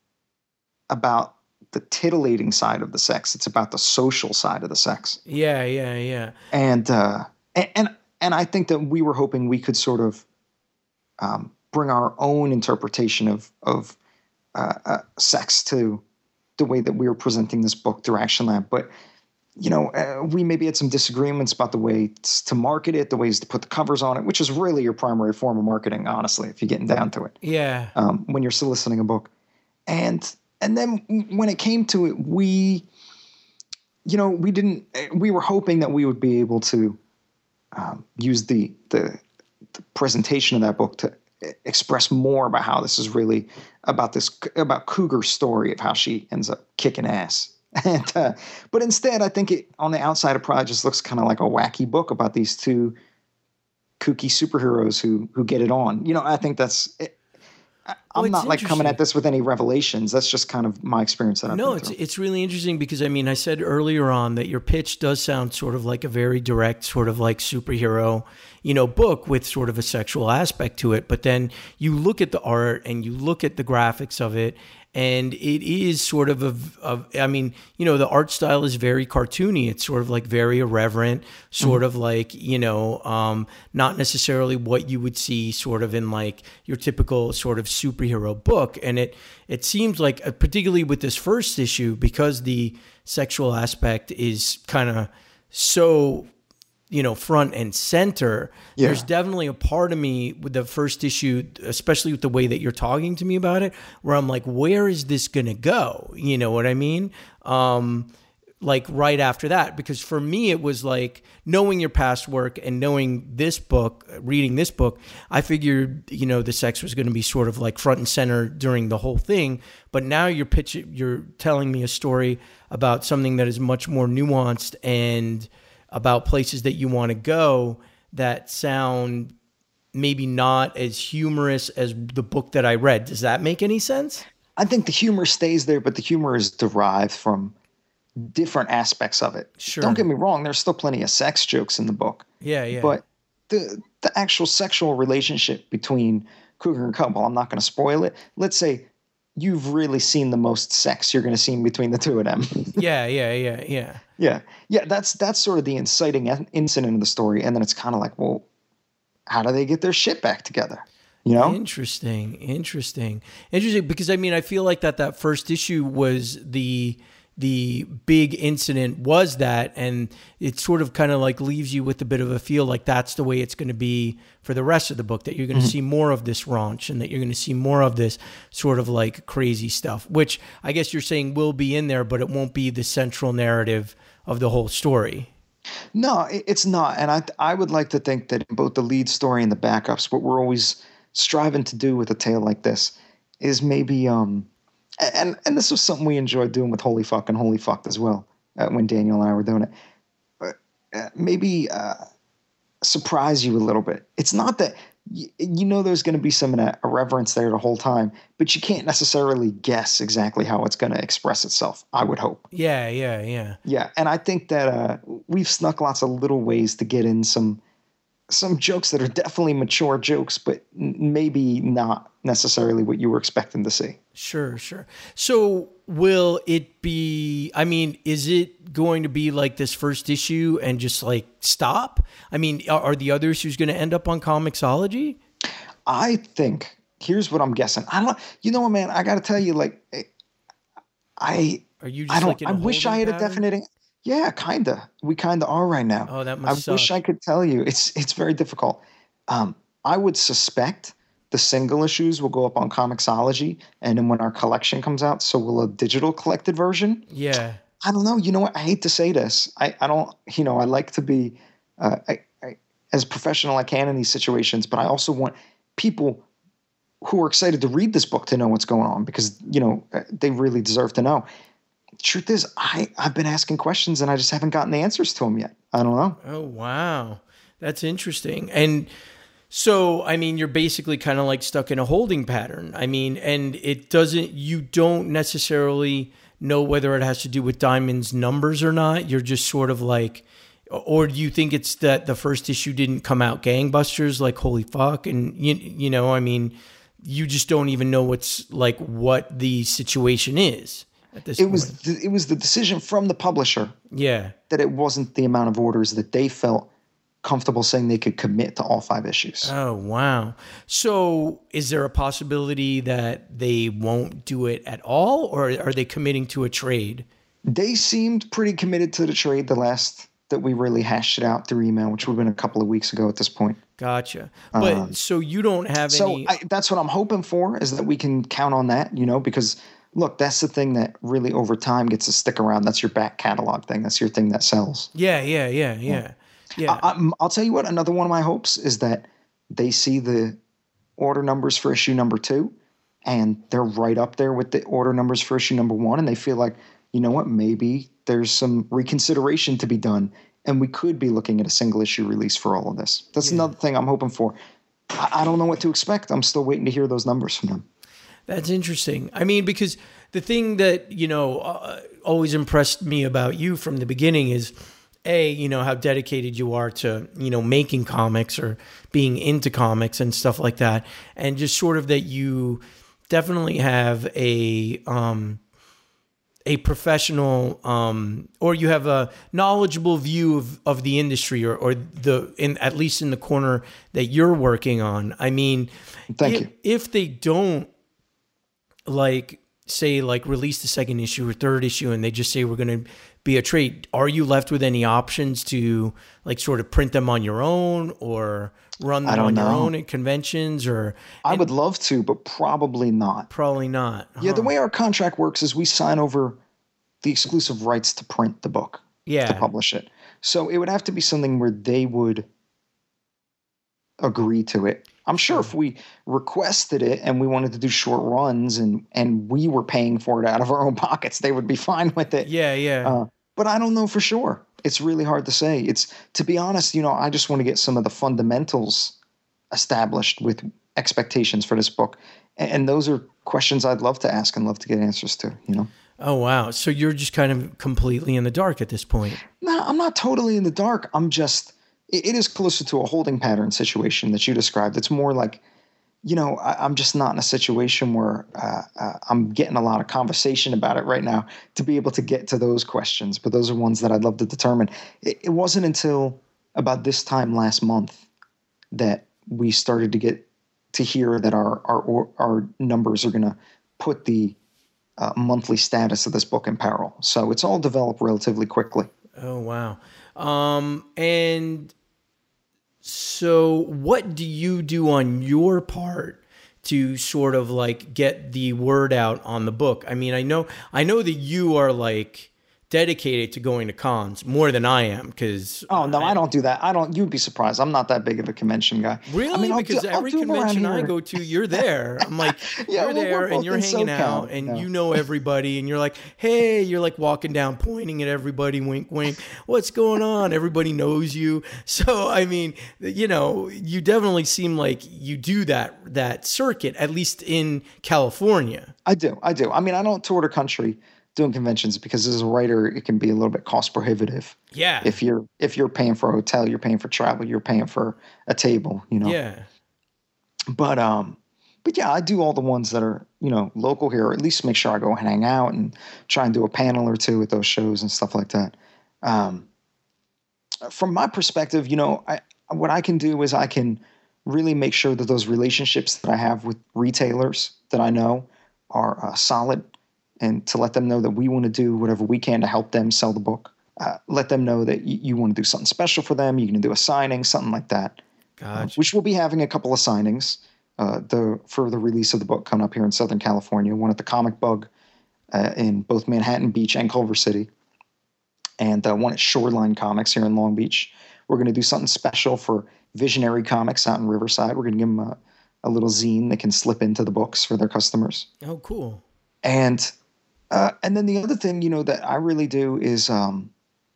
about the titillating side of the sex. It's about the social side of the sex. Yeah, yeah, yeah. And uh, a- and and I think that we were hoping we could sort of um, bring our own interpretation of of uh, uh, sex to the way that we were presenting this book through Action Lab, but you know, uh, we maybe had some disagreements about the ways to market it, the ways to put the covers on it, which is really your primary form of marketing, honestly, if you're getting down to it, Yeah. um, when you're soliciting a book. And and then when it came to it, we, you know, we didn't, we were hoping that we would be able to um, use the, the the presentation of that book to express more about how this is really about this, about Cougar's story of how she ends up kicking ass. And, uh, but instead, I think it on the outside, it probably just looks kind of like a wacky book about these two kooky superheroes who who get it on. You know, I think that's. It, I, Well, I'm it's not like coming interesting. at this with any revelations. That's just kind of my experience that I've No, been it's through. it's really interesting because I mean I said earlier on that your pitch does sound sort of like a very direct sort of like superhero, you know, book with sort of a sexual aspect to it. But then you look at the art and you look at the graphics of it, and it is sort of a, of I mean, you know, the art style is very cartoony. It's sort of like very irreverent, sort of like, you know, um, not necessarily what you would see sort of in like your typical sort of superhero book. And it it seems like, uh, particularly with this first issue, because the sexual aspect is kind of so, you know, front and center. Yeah. There's definitely a part of me with the first issue, especially with the way that you're talking to me about it, where I'm like, where is this going to go? You know what I mean? Um, like right after that, because for me, it was like knowing your past work and knowing this book, reading this book, I figured, you know, the sex was going to be sort of like front and center during the whole thing. But now you're pitching, you're telling me a story about something that is much more nuanced and about places that you want to go that sound maybe not as humorous as the book that I read. Does that make any sense? I think the humor stays there, but the humor is derived from different aspects of it. Sure. Don't get me wrong. There's still plenty of sex jokes in the book, Yeah, yeah. but the the actual sexual relationship between Cougar and Cub, well, I'm not going to spoil it. Let's say you've really seen the most sex you're going to see between the two of them. yeah, yeah, yeah, yeah. Yeah. Yeah. That's, that's sort of the inciting in- incident of the story. And then it's kind of like, well, how do they get their shit back together? You know? Interesting, interesting, interesting. Because I mean, I feel like that that first issue was the the big incident was that, and it sort of kind of like leaves you with a bit of a feel like that's the way it's going to be for the rest of the book, that you're going to see more of this raunch and that you're going to see more of this sort of like crazy stuff, which I guess you're saying will be in there, but it won't be the central narrative of the whole story. No, it- it's not. And I I would like to think that in both the lead story and the backups, what we're always striving to do with a tale like this is maybe um and and this was something we enjoyed doing with Holy Fuck and Holy Fucked as well, uh, when Daniel and I were doing it. But uh, maybe uh, surprise you a little bit. It's not that you, you know there's going to be some of that irreverence there the whole time, but you can't necessarily guess exactly how it's going to express itself, I would hope. Yeah, yeah, yeah. Yeah, and I think that uh, we've snuck lots of little ways to get in some some jokes that are definitely mature jokes, but n- maybe not necessarily what you were expecting to see. Sure, sure. So will it be, I mean, is it going to be like this first issue and just like stop? I mean, are, are the other issues going to end up on Comixology? I think, here's what I'm guessing. I don't, you know what, man, I got to tell you, like, I, Are you I just don't, like in a I wish I holding had a pattern? definite, yeah, kind of. We kind of are right now. Oh, that I must wish suck. I could tell you. It's, it's very difficult. Um, I would suspect the single issues will go up on Comixology, and then when our collection comes out, so will a digital collected version. Yeah. I don't know. You know what? I hate to say this. I, I don't, you know, I like to be uh, I, I, as professional I can in these situations, but I also want people who are excited to read this book to know what's going on because, you know, uh, they really deserve to know. Truth is, I, I've been asking questions and I just haven't gotten the answers to them yet. I don't know. Oh, wow. That's interesting. And so, I mean, you're basically kind of like stuck in a holding pattern. I mean, and it doesn't, you don't necessarily know whether it has to do with Diamond's numbers or not. You're just sort of like, or do you think it's that the first issue didn't come out gangbusters, like holy fuck? And, you, you know, I mean, you just don't even know what's like what the situation is at this It point. was the, it was the decision from the publisher Yeah. that it wasn't the amount of orders that they felt comfortable saying they could commit to all five issues. Oh, wow. So is there a possibility that they won't do it at all, or are they committing to a trade? They seemed pretty committed to the trade the last that we really hashed it out through email, which would have been a couple of weeks ago at this point. Gotcha. But so you don't have So any... I, that's what I'm hoping for, is that we can count on that, you know, because look, that's the thing that really over time gets to stick around. That's your back catalog thing. That's your thing that sells. Yeah, yeah, yeah, yeah. Yeah. I, I'm- I'll tell you what, another one of my hopes is that they see the order numbers for issue number two and they're right up there with the order numbers for issue number one. And they feel like, you know what, maybe there's some reconsideration to be done. And we could be looking at a single issue release for all of this. That's another thing I'm hoping for. I, I don't know what to expect. I'm still waiting to hear those numbers from them. That's interesting. I mean, because the thing that, you know, uh, always impressed me about you from the beginning is, A, you know, how dedicated you are to, you know, making comics or being into comics and stuff like that. And just sort of that you definitely have a, um, a professional, um, or you have a knowledgeable view of, of the industry or, or the, in, at least in the corner that you're working on. I mean, Thank if, you. if they don't, like, say, like, release the second issue or third issue and they just say we're going to be a trade, are you left with any options to, like, sort of print them on your own or run I them don't on your know. own at conventions? Or I would love to, but probably not. probably not. Yeah, the huh? way our contract works is we sign over the exclusive rights to print the book, to Yeah. publish it. So it would have to be something where they would agree to it. I'm sure if we requested it and we wanted to do short runs and, and we were paying for it out of our own pockets, they would be fine with it. Yeah, yeah. Uh, but I don't know for sure. It's really hard to say. It's, to be honest, you know, I just want to get some of the fundamentals established with expectations for this book. And, and those are questions I'd love to ask and love to get answers to, you know? Oh, wow. So you're just kind of completely in the dark at this point. No, I'm not totally in the dark. I'm just, it, it is closer to a holding pattern situation that you described. It's more like, you know, I, I'm just not in a situation where uh, uh, I'm getting a lot of conversation about it right now to be able to get to those questions. But those are ones that I'd love to determine. It, it wasn't until about this time last month that we started to get to hear that our our our numbers are going to put the uh, monthly status of this book in peril. So it's all developed relatively quickly. Oh, wow. Um, and so what do you do on your part to sort of like get the word out on the book? I mean, I know, I know that you are like dedicated to going to cons more than I am because Oh no, I, I don't do that. I don't. You'd be surprised. I'm not that big of a convention guy. Really, I mean, I'll because do, I'll every do 'em around convention I here. go to, you're there. I'm like, Yeah, you're well, there we're and both you're in hanging SoCal. out and Yeah. you know everybody and you're like, hey, you're like walking down, pointing at everybody, wink, wink. What's going on? Everybody knows you. So I mean, you know, you definitely seem like you do that that circuit, at least in California. I do. I do. I mean, I don't tour the country doing conventions because as a writer, it can be a little bit cost prohibitive. Yeah. If you're if you're paying for a hotel, you're paying for travel, you're paying for a table, you know. Yeah. But um, but yeah, I do all the ones that are, you know, local here, or at least make sure I go and hang out and try and do a panel or two at those shows and stuff like that. Um, from my perspective, you know, I what I can do is I can really make sure that those relationships that I have with retailers that I know are uh, solid, and to let them know that we want to do whatever we can to help them sell the book. Uh, let them know that y- you want to do something special for them. You're going to do a signing, something like that. Uh, Gotcha. which we'll be having a couple of signings uh, the for the release of the book coming up here in Southern California. One at the Comic Bug uh, in both Manhattan Beach and Culver City, and uh, one at Shoreline Comics here in Long Beach. We're going to do something special for Visionary Comics out in Riverside. We're going to give them a, a little zine that can slip into the books for their customers. Oh, cool. And uh, and then the other thing, you know, that I really do is um,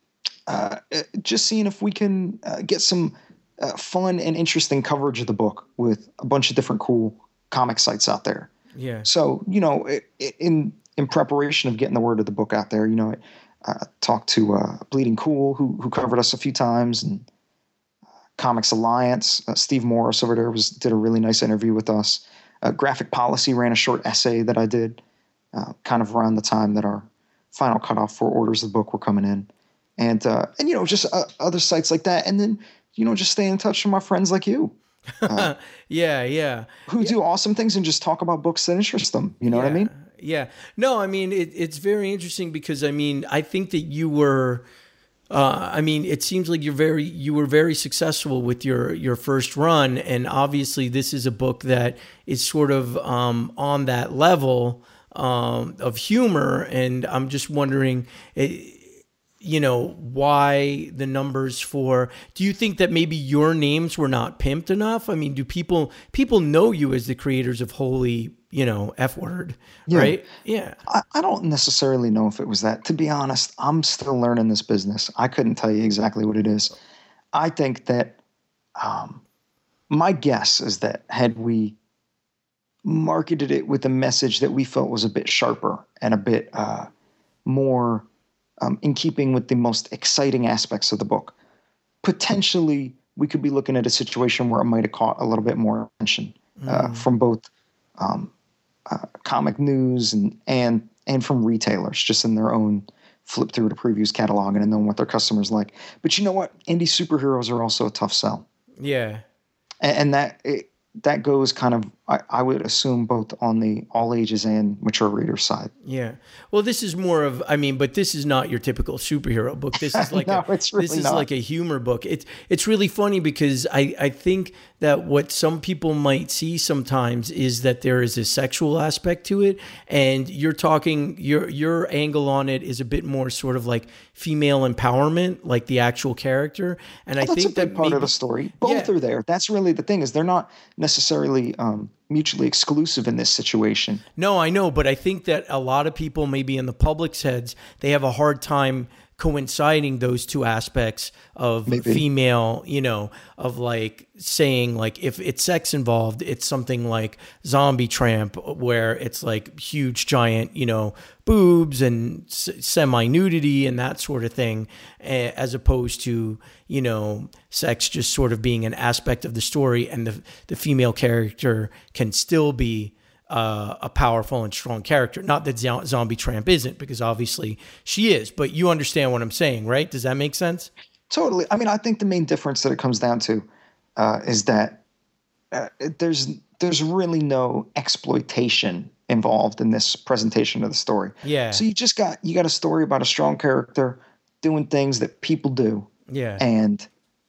uh, just seeing if we can uh, get some uh, fun and interesting coverage of the book with a bunch of different cool comic sites out there. Yeah. So, you know, it, it, in in preparation of getting the word of the book out there, you know, I uh, talked to uh, Bleeding Cool, who who covered us a few times, and uh, Comics Alliance. Uh, Steve Morris over there was did a really nice interview with us. Uh, Graphic Policy ran a short essay that I did, uh, kind of around the time that our final cutoff for orders of the book were coming in, and uh, and you know, just uh, other sites like that, and then you know, just stay in touch with my friends like you. Uh, yeah, yeah. who do awesome things and just talk about books that interest them. You know yeah, what I mean? Yeah. No, I mean, it, it's very interesting because, I mean, I think that you were, uh, I mean, it seems like you're very, you were very successful with your, your first run. And obviously this is a book that is sort of um, on that level um, of humor. And I'm just wondering, it, you know, why the numbers for, do you think that maybe your names were not pimped enough? I mean, do people, people know you as the creators of Holy, you know, F word, Yeah. right? Yeah. I, I don't necessarily know if it was that. To be honest, I'm still learning this business. I couldn't tell you exactly what it is. I think that um, my guess is that had we marketed it with a message that we felt was a bit sharper and a bit uh, more um, in keeping with the most exciting aspects of the book, potentially we could be looking at a situation where it might have caught a little bit more attention uh, from both um, uh, comic news and, and and from retailers just in their own flip through the previews catalog and knowing what their customers like. But you know what? Indie superheroes are also a tough sell. Yeah. And, and that it, that goes kind of, I, I would assume, both on the all ages and mature reader side. Yeah. Well, this is more of, I mean, but this is not your typical superhero book. This is like No, a, it's really this is not. like a humor book. It's it's really funny because I, I think that what some people might see sometimes is that there is a sexual aspect to it, and you're talking your your angle on it is a bit more sort of like female empowerment, like the actual character. And I That's think a big that part maybe, of the story. Both Yeah. are there. That's really the thing, is they're not necessarily um, mutually exclusive in this situation. No, I know, but I think that a lot of people, maybe in the public's heads, they have a hard time coinciding those two aspects of Maybe. female, you know, of like saying like if it's sex involved, it's something like Zombie Tramp, where it's like huge, giant, you know, boobs and s- semi-nudity and that sort of thing, eh, as opposed to, you know, sex just sort of being an aspect of the story, and the the female character can still be Uh, a powerful and strong character. Not that Zo- Zombie Tramp isn't, because obviously she is, but you understand what I'm saying, right? Does that make sense? Totally. I mean, I think the main difference that it comes down to uh, is that uh, there's there's really no exploitation involved in this presentation of the story. Yeah. So you just got you got a story about a strong character doing things that people do, Yeah. and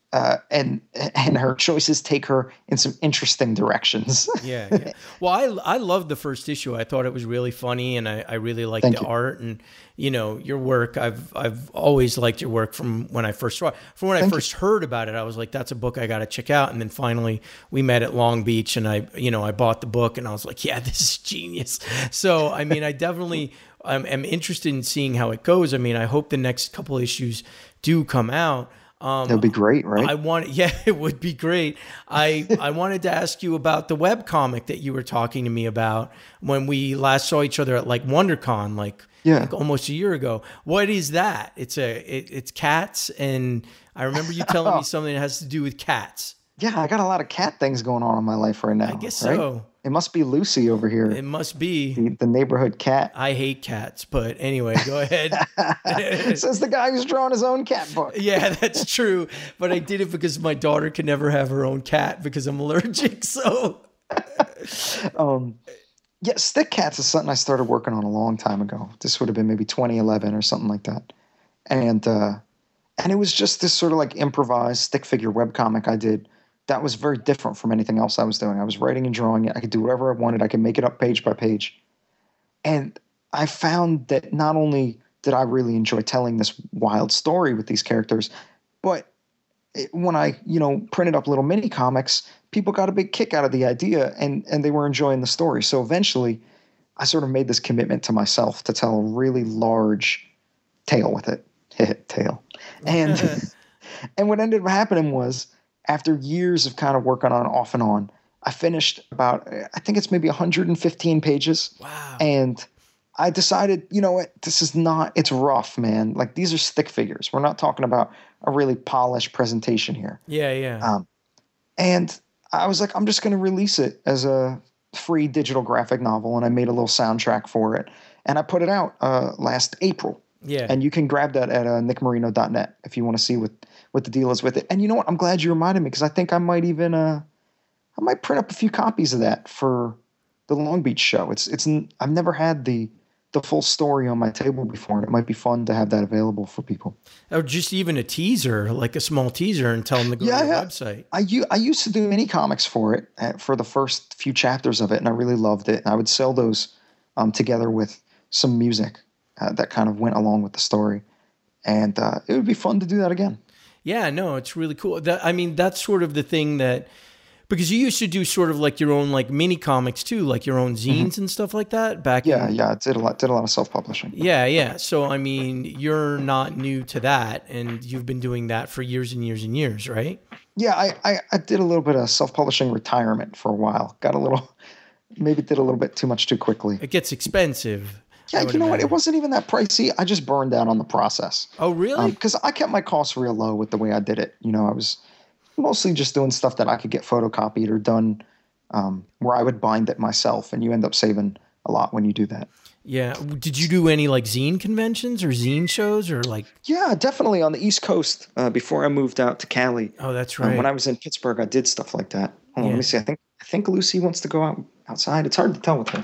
uh, and and her choices take her in some interesting directions. Yeah, yeah. Well, I I loved the first issue. I thought it was really funny, and I, I really liked Thank the you. art and you know your work. I've I've always liked your work from when I first saw it. From when I Thank first heard about it, I was like, that's a book I got to check out. And then finally, we met at Long Beach, and I you know I bought the book, and I was like, yeah, this is genius. So I mean, I definitely I'm, am interested in seeing how it goes. I mean, I hope the next couple issues do come out. Um, That'd be great, right? I want, yeah, it would be great. I I wanted to ask you about the web comic that you were talking to me about when we last saw each other at like WonderCon, like, Yeah. like almost a year ago. What is that? It's a it, it's cats, and I remember you telling me something that has to do with cats. Yeah, I got a lot of cat things going on in my life right now. I guess right? so. It must be Lucy over here, It must be. the, the neighborhood cat. I hate cats, but anyway, go ahead. Says the guy who's drawing his own cat book. Yeah, that's true. But I did it because my daughter can never have her own cat because I'm allergic. So Um, yeah, stick cats is something I started working on a long time ago. This would have been maybe twenty eleven or something like that. And uh, and it was just this sort of like improvised stick figure webcomic I did that was very different from anything else I was doing. I was writing and drawing it. I could do whatever I wanted. I could make it up page by page. And I found that not only did I really enjoy telling this wild story with these characters, but it, when I, you know, printed up little mini comics, people got a big kick out of the idea and, and they were enjoying the story. So eventually I sort of made this commitment to myself to tell a really large tale with it. Tale. And, and what ended up happening was after years of kind of working on it off and on, I finished about, I think it's maybe one hundred fifteen pages. wow. And I decided, you know what, this is not, it's rough, man. Like these are stick figures. We're not talking about a really polished presentation here. Yeah, yeah. Um, and I was like, I'm just going to release it as a free digital graphic novel. And I made a little soundtrack for it. And I put it out uh, last April. yeah. And you can grab that at uh, nick marino dot net if you want to see what, what the deal is with it. And you know what? I'm glad you reminded me because I think I might even, uh, I might print up a few copies of that for the Long Beach show. It's, it's, I've never had the, the full story on my table before, and it might be fun to have that available for people. Or just even a teaser, like a small teaser, and tell them to go Yeah, to the yeah. website. I, u- I used to do mini comics for it uh, for the first few chapters of it, and I really loved it. And I would sell those um, together with some music uh, that kind of went along with the story. And uh, it would be fun to do that again. Yeah, no, it's really cool. That I mean, that's sort of the thing that because you used to do sort of like your own like mini comics too, like your own zines and stuff like that back. Yeah, in, yeah, I did a lot, did a lot of self-publishing. yeah, yeah. So I mean, you're not new to that, and you've been doing that for years and years and years, right? Yeah, I, I, I did a little bit of self-publishing retirement for a while. Got a little, maybe did a little bit too much too quickly. It gets expensive. Yeah, I would you know what? It imagine. wasn't even that pricey. I just burned out on the process. Oh, really? Because I kept my costs real low with the way I did it. You know, I was mostly just doing stuff that I could get photocopied or done um, where I would bind it myself, and you end up saving a lot when you do that. Yeah. Did you do any like zine conventions or zine shows or like? Yeah, definitely on the East Coast uh, before I moved out to Cali. Oh, that's Um, right. when I was in Pittsburgh, I did stuff like that. Hold on, Yeah. let me see. I think I think Lucy wants to go out outside. It's hard to tell with her.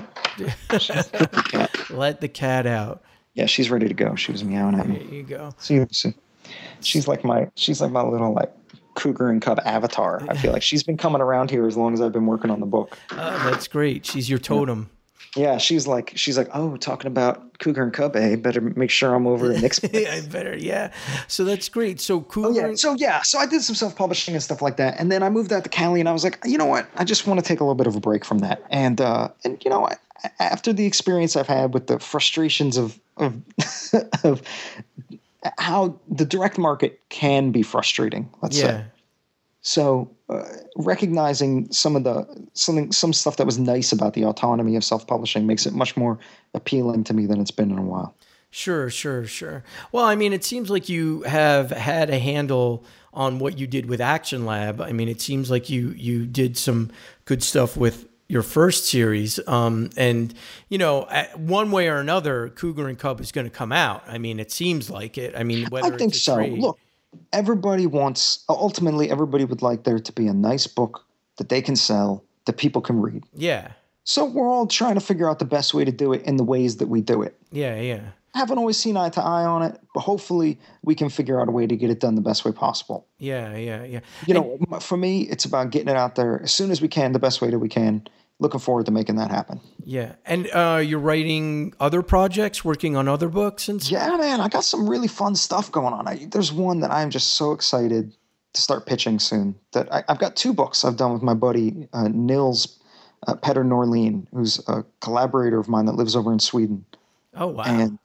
Let the cat out. Yeah, she's ready to go. She was meowing at There me. you go. See, Lucy. She's like my she's like my little like cougar and cub avatar. I feel like she's been coming around here as long as I've been working on the book. Oh, that's great. She's your totem. Yeah, she's like she's like, oh, talking about cougar and cub, eh? Better make sure I'm over at Nick's place. I better, yeah. So that's great. So cool. Oh yeah, so yeah, so I did some self-publishing and stuff like that, and then I moved out to Cali, and I was like, you know what, I just want to take a little bit of a break from that, and uh, and you know, I, after the experience I've had with the frustrations of of of how the direct market can be frustrating, let's yeah. say. So uh, recognizing some of the something some stuff that was nice about the autonomy of self-publishing makes it much more appealing to me than it's been in a while. Sure, sure, sure. Well, I mean, it seems like you have had a handle on what you did with Action Lab. I mean, it seems like you you did some good stuff with your first series. Um, and, you know, at one way or another, Cougar and Cub is going to come out. I mean, it seems like it. I mean, whether I think it's a so. trade- Look, everybody wants, ultimately, everybody would like there to be a nice book that they can sell, that people can read. Yeah, So we're all trying to figure out the best way to do it in the ways that we do it. yeah, yeah. haven't always seen eye to eye on it, but hopefully we can figure out a way to get it done the best way possible. Yeah, yeah, yeah. You And- know, m- for me, it's about getting it out there as soon as we can, the best way that we can. Looking forward to making that happen. yeah. And uh, you're writing other projects, working on other books and stuff? Yeah, man, I got some really fun stuff going on. I, there's one that I'm just so excited to start pitching soon. That I, I've got two books I've done with my buddy uh, Nils uh, Petter Norlin, who's a collaborator of mine that lives over in Sweden. Oh, wow. And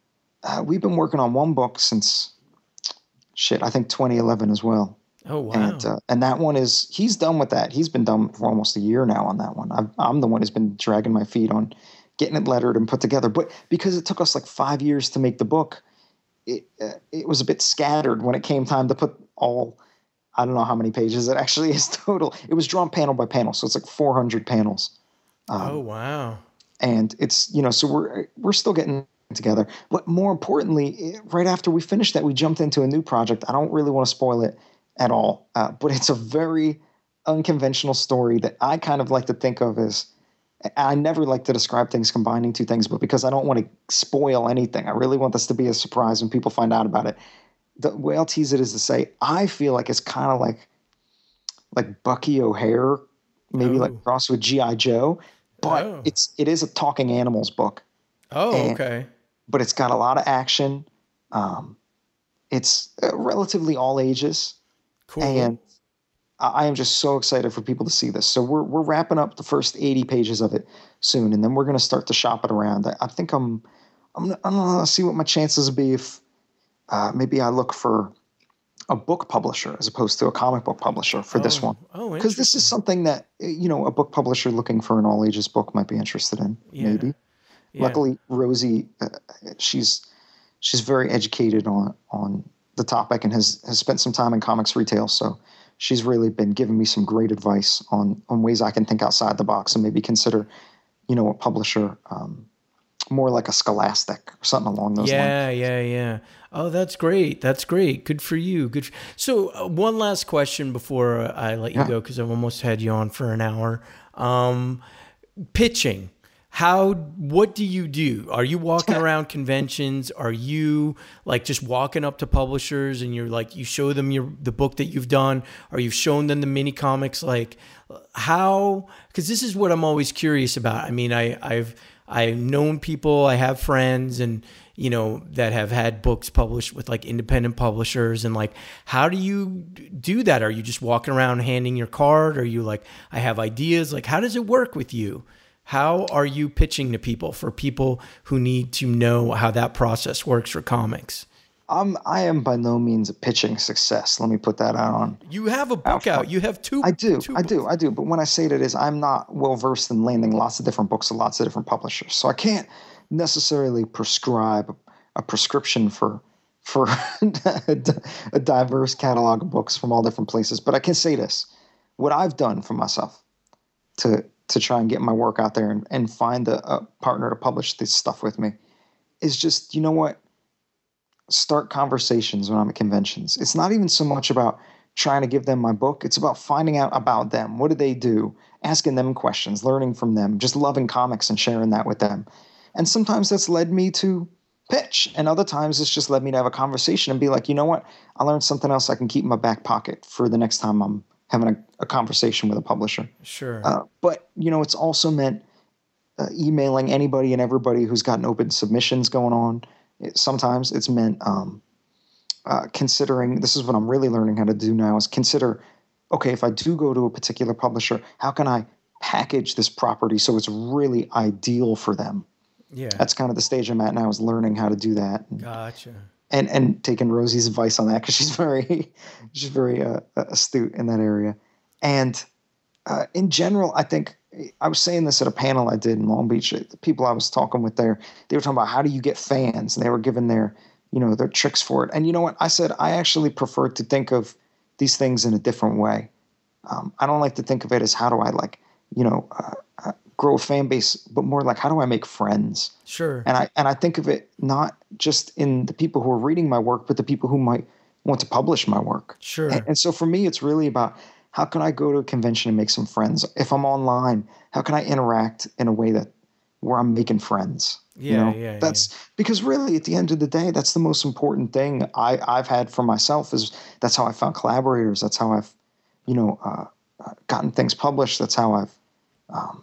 uh, we've been working on one book since, shit, I think twenty eleven as well. oh, wow. And uh, and that one is, he's done with that. He's been done for almost a year now on that one. I'm, I'm the one who's been dragging my feet on getting it lettered and put together. But because it took us like five years to make the book, it uh, it was a bit scattered when it came time to put all, I don't know how many pages it actually is total. It was drawn panel by panel, so it's like four hundred panels. Um, oh, wow. and it's, you know, so we're we're still getting together. But more importantly, right after we finished that, we jumped into a new project. I don't really want to spoil it at all, uh, but it's a very unconventional story that I kind of like to think of as, I never like to describe things combining two things, but because I don't want to spoil anything, I really want this to be a surprise when people find out about it. The way I'll tease it is to say, I feel like it's kind of like like Bucky O'Hare, maybe Oh. like crossed with G I. Joe, but Oh. it's it is a talking animals book, Oh, and- okay. but it's got a lot of action. Um, it's uh, relatively all ages, Cool. and I I am just so excited for people to see this. So we're we're wrapping up the first eighty pages of it soon, and then we're going to start to shop it around. I, I think I'm I'm gonna, I'm gonna see what my chances would be if uh, maybe I look for a book publisher as opposed to a comic book publisher for this Oh, one, Oh, because this is something that, you know, a book publisher looking for an all ages book might be interested in. Yeah. Maybe. Yeah. Luckily, Rosie, uh, she's she's very educated on on the topic and has has spent some time in comics retail. So she's really been giving me some great advice on on ways I can think outside the box and maybe consider, you know, a publisher um, more like a Scholastic or something along those lines. Yeah, yeah, yeah. Oh, that's great. That's great. Good for you. Good. For, so, uh, one last question before I let you Yeah. go, because I've almost had you on for an hour. Um, pitching. How? What do you do? Are you walking around conventions? Are you like just walking up to publishers and you're like you show them your the book that you've done, or you've shown them the mini comics? Like how? Because this is what I'm always curious about. I mean, I I've I've known people, I have friends, and you know that have had books published with like independent publishers, and like how do you do that? Are you just walking around handing your card? Are you like I have ideas? Like how does it work with you? How are you pitching to people for people who need to know how that process works for comics? I'm I am by no means a pitching success. Let me put that out on. You have a book How out. fun. You have two. I do, two I do, books. I do. But when I say that is, I'm not well versed in landing lots of different books to lots of different publishers, so I can't necessarily prescribe a prescription for for a diverse catalog of books from all different places. But I can say this: what I've done for myself to to try and get my work out there and, and find a, a partner to publish this stuff with me is just, you know what? Start conversations when I'm at conventions. It's not even so much about trying to give them my book. It's about finding out about them. What do they do? Asking them questions, learning from them, just loving comics and sharing that with them. And sometimes that's led me to pitch. And other times it's just led me to have a conversation and be like, you know what? I learned something else I can keep in my back pocket for the next time I'm having a, a conversation with a publisher. Sure. Uh, but, you know, it's also meant uh, emailing anybody and everybody who's got an open submissions going on. It, sometimes it's meant um, uh, considering, this is what I'm really learning how to do now, is consider, okay, if I do go to a particular publisher, how can I package this property so it's really ideal for them? yeah. That's kind of the stage I'm at now, is learning how to do that. And, Gotcha. and and taking Rosie's advice on that, because she's very she's very uh, astute in that area. And uh, in general, I think I was saying this at a panel I did in Long Beach. The people I was talking with there, they were talking about how do you get fans, and they were giving their you know their tricks for it. And you know what? I said I actually prefer to think of these things in a different way. Um, I don't like to think of it as how do I like you know uh, uh, grow a fan base, but more like how do I make friends. Sure. And I and I think of it not just in the people who are reading my work, but the people who might want to publish my work. Sure. And, and so for me, it's really about how can I go to a convention and make some friends? If I'm online, how can I interact in a way that where I'm making friends? Yeah, you know, yeah, that's because really at the end of the day, that's the most important thing I, I've had for myself is that's how I found collaborators. That's how I've, you know, uh, uh, gotten things published. That's how I've um,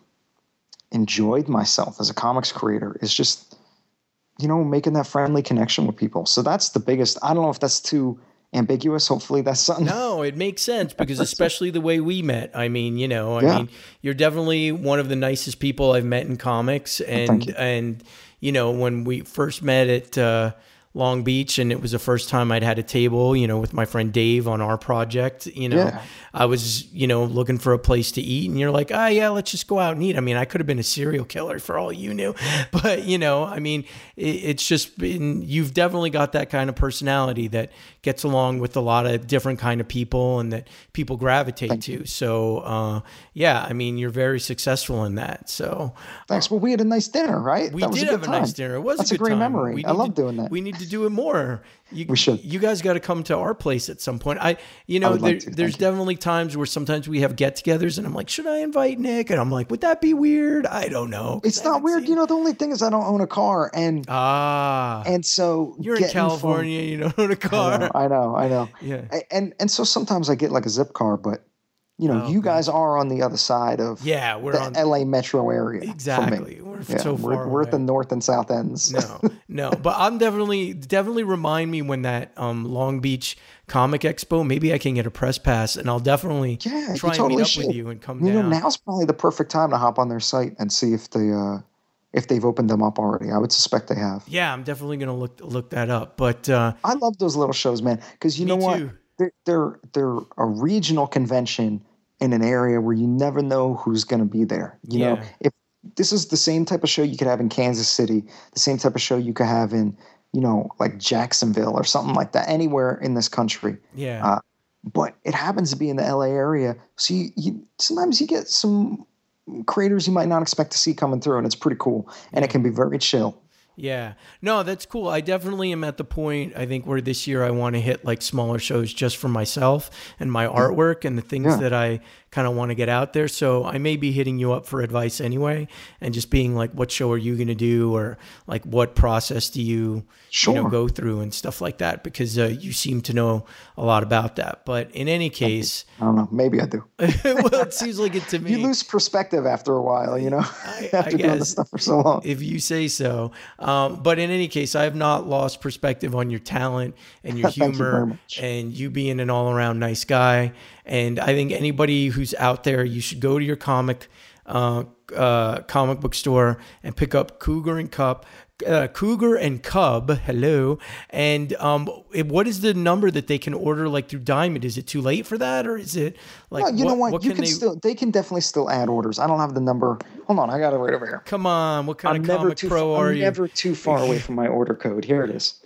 enjoyed myself as a comics creator is just, you know, making that friendly connection with people. So that's the biggest, I don't know if that's too ambiguous. Hopefully that's something. No, it makes sense because especially the way we met. I mean, you know, I Yeah. mean, you're definitely one of the nicest people I've met in comics. And, you. and, you know, when we first met at uh, Long Beach and it was the first time I'd had a table, you know, with my friend Dave on our project, you know, Yeah. I was, you know, looking for a place to eat and you're like, ah, yeah, let's just go out and eat. I mean, I could have been a serial killer for all you knew, but you know, I mean, it, it's just been, you've definitely got that kind of personality that gets along with a lot of different kind of people and that people gravitate Thank to. you. So, uh, yeah, I mean, you're very successful in that. So Thanks. Well, we had a nice dinner, right? we That was did a have good a time. nice dinner. It was That's a a good great time. memory. We I need love to- doing that. We need to do it more. You, We should. You guys got to come to our place at some point. I, you I know, would there, like to. there's Thank you. definitely times where sometimes we have get-togethers, and I'm like, should I invite Nick? And I'm like, would that be weird? I don't know. It's not weird. You know, the only thing is I don't own a car and, Ah, and so you're in getting from- California. You don't own a I car. know, I know, I know. Yeah. A- And, and so sometimes I get like a zip car, but you know, Oh, you guys are on the other side of Yeah, we're the on. L A metro area. from me. Exactly. We're Yeah, so we're, far we're at the away. north and south ends. No, no, but I'm definitely definitely remind me when that um, Long Beach Comic Expo. Maybe I can get a press pass, and I'll definitely Yeah, you try and totally meet up should. with you and come You know, down. now's probably the perfect time to hop on their site and see if they uh, if they've opened them up already. I would suspect they have. Yeah, I'm definitely gonna look look that up. But uh, I love those little shows, man, because you Me know what? too. They're, they're they're a regional convention in an area where you never know who's going to be there. You know, Yeah. if this is the same type of show you could have in Kansas City, the same type of show you could have in, you know, like Jacksonville or something like that, anywhere in this country. yeah, Uh, but it happens to be in the L A area, so you, you sometimes you get some creators you might not expect to see coming through, and it's pretty cool, and it can be very chill. yeah. No, that's cool. I definitely am at the point. I think where this year I want to hit like smaller shows just for myself and my artwork and the things Yeah. that I kind of want to get out there. So I may be hitting you up for advice anyway, and just being like, what show are you going to do, or like what process do you, you know, Sure. go through and stuff like that, because uh, you seem to know a lot about that. But in any case, I don't know, maybe I do. well, it seems like it to me. You lose perspective after a while, you know, I after doing guess. this stuff for so long. If you say so. Um, but in any case, I have not lost perspective on your talent and your Thank you very humor much. and you being an all around nice guy. And I think anybody who's out there, you should go to your comic, uh, uh, comic book store and pick up Cougar and Cup. Uh, Cougar and Cub, hello. And um, it- what is the number that they can order like through Diamond? Is it too late for that, or is it like No, you know what? you can can they? still they can definitely still add orders. I don't have the number. Hold on, I got it right over here. Come on, what kind I'm of never comic too pro far, are I'm you? never too far away from my order code. Here it is.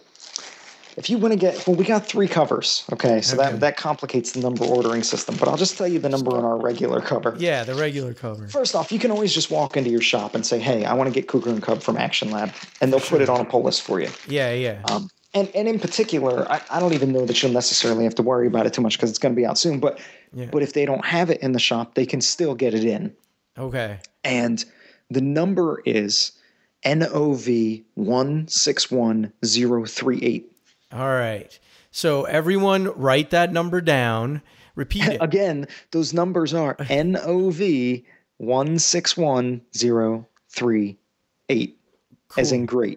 If you want to get, well, we got three covers. Okay, so Okay. that that complicates the number ordering system. But I'll just tell you the number on our regular cover. Yeah, the regular cover. First off, you can always just walk into your shop and say, "Hey, I want to get Cougar and Cub from Action Lab," and they'll put it on a pull list for you. Yeah, yeah. Um, and and in particular, I, I don't even know that you'll necessarily have to worry about it too much because it's going to be out soon. But Yeah. but if they don't have it in the shop, they can still get it in. Okay. And the number is N O V one six one zero three eight. All right. So everyone write that number down. Repeat it. Again, those numbers are N O V one six one zero three eight, as in great.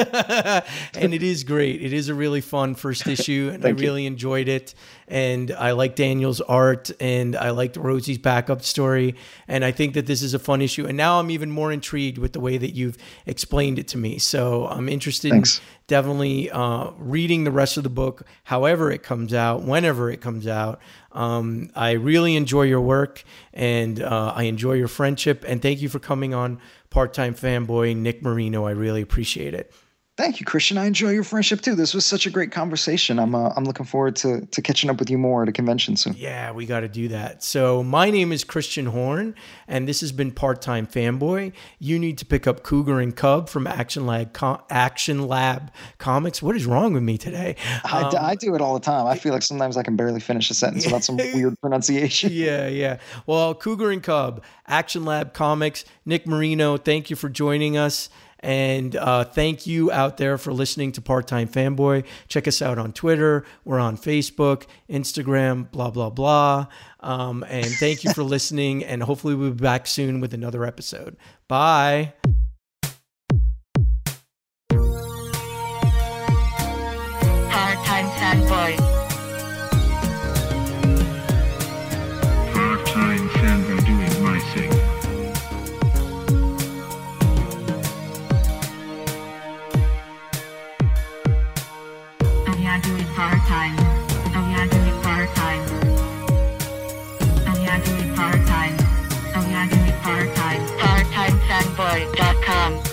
And it is great. It is a really fun first issue, and I Thank you. really enjoyed it. And I like Daniel's art, and I liked Rosie's backup story. And I think that this is a fun issue. And now I'm even more intrigued with the way that you've explained it to me. So I'm interested Thanks. in definitely uh, reading the rest of the book, however it comes out, whenever it comes out. Um, I really enjoy your work, and uh, I enjoy your friendship. And thank you for coming on Part-Time Fanboy, Nick Marino. I really appreciate it. Thank you, Christian. I enjoy your friendship too. This was such a great conversation. I'm uh, I'm looking forward to to catching up with you more at a convention soon. Yeah, we got to do that. So my name is Christian Horn, and this has been Part-Time Fanboy. You need to pick up Cougar and Cub from Action Lab, Com- Action Lab Comics. What is wrong with me today? I, Um, I do it all the time. I feel like sometimes I can barely finish a sentence without some weird pronunciation. yeah, yeah. Well, Cougar and Cub, Action Lab Comics, Nick Marino, thank you for joining us. And uh, thank you out there for listening to Part-Time Fanboy. Check us out on Twitter. We're on Facebook, Instagram, blah, blah, blah. Um, and thank you for listening. And hopefully we'll be back soon with another episode. Bye. Part-time fanboy. Part-time fanboy doing my thing. Oh yeah, do it part-time. Oh yeah, do it part-time. Oh yeah, do it part-time. Oh yeah, do it part-time. part time fanboy dot com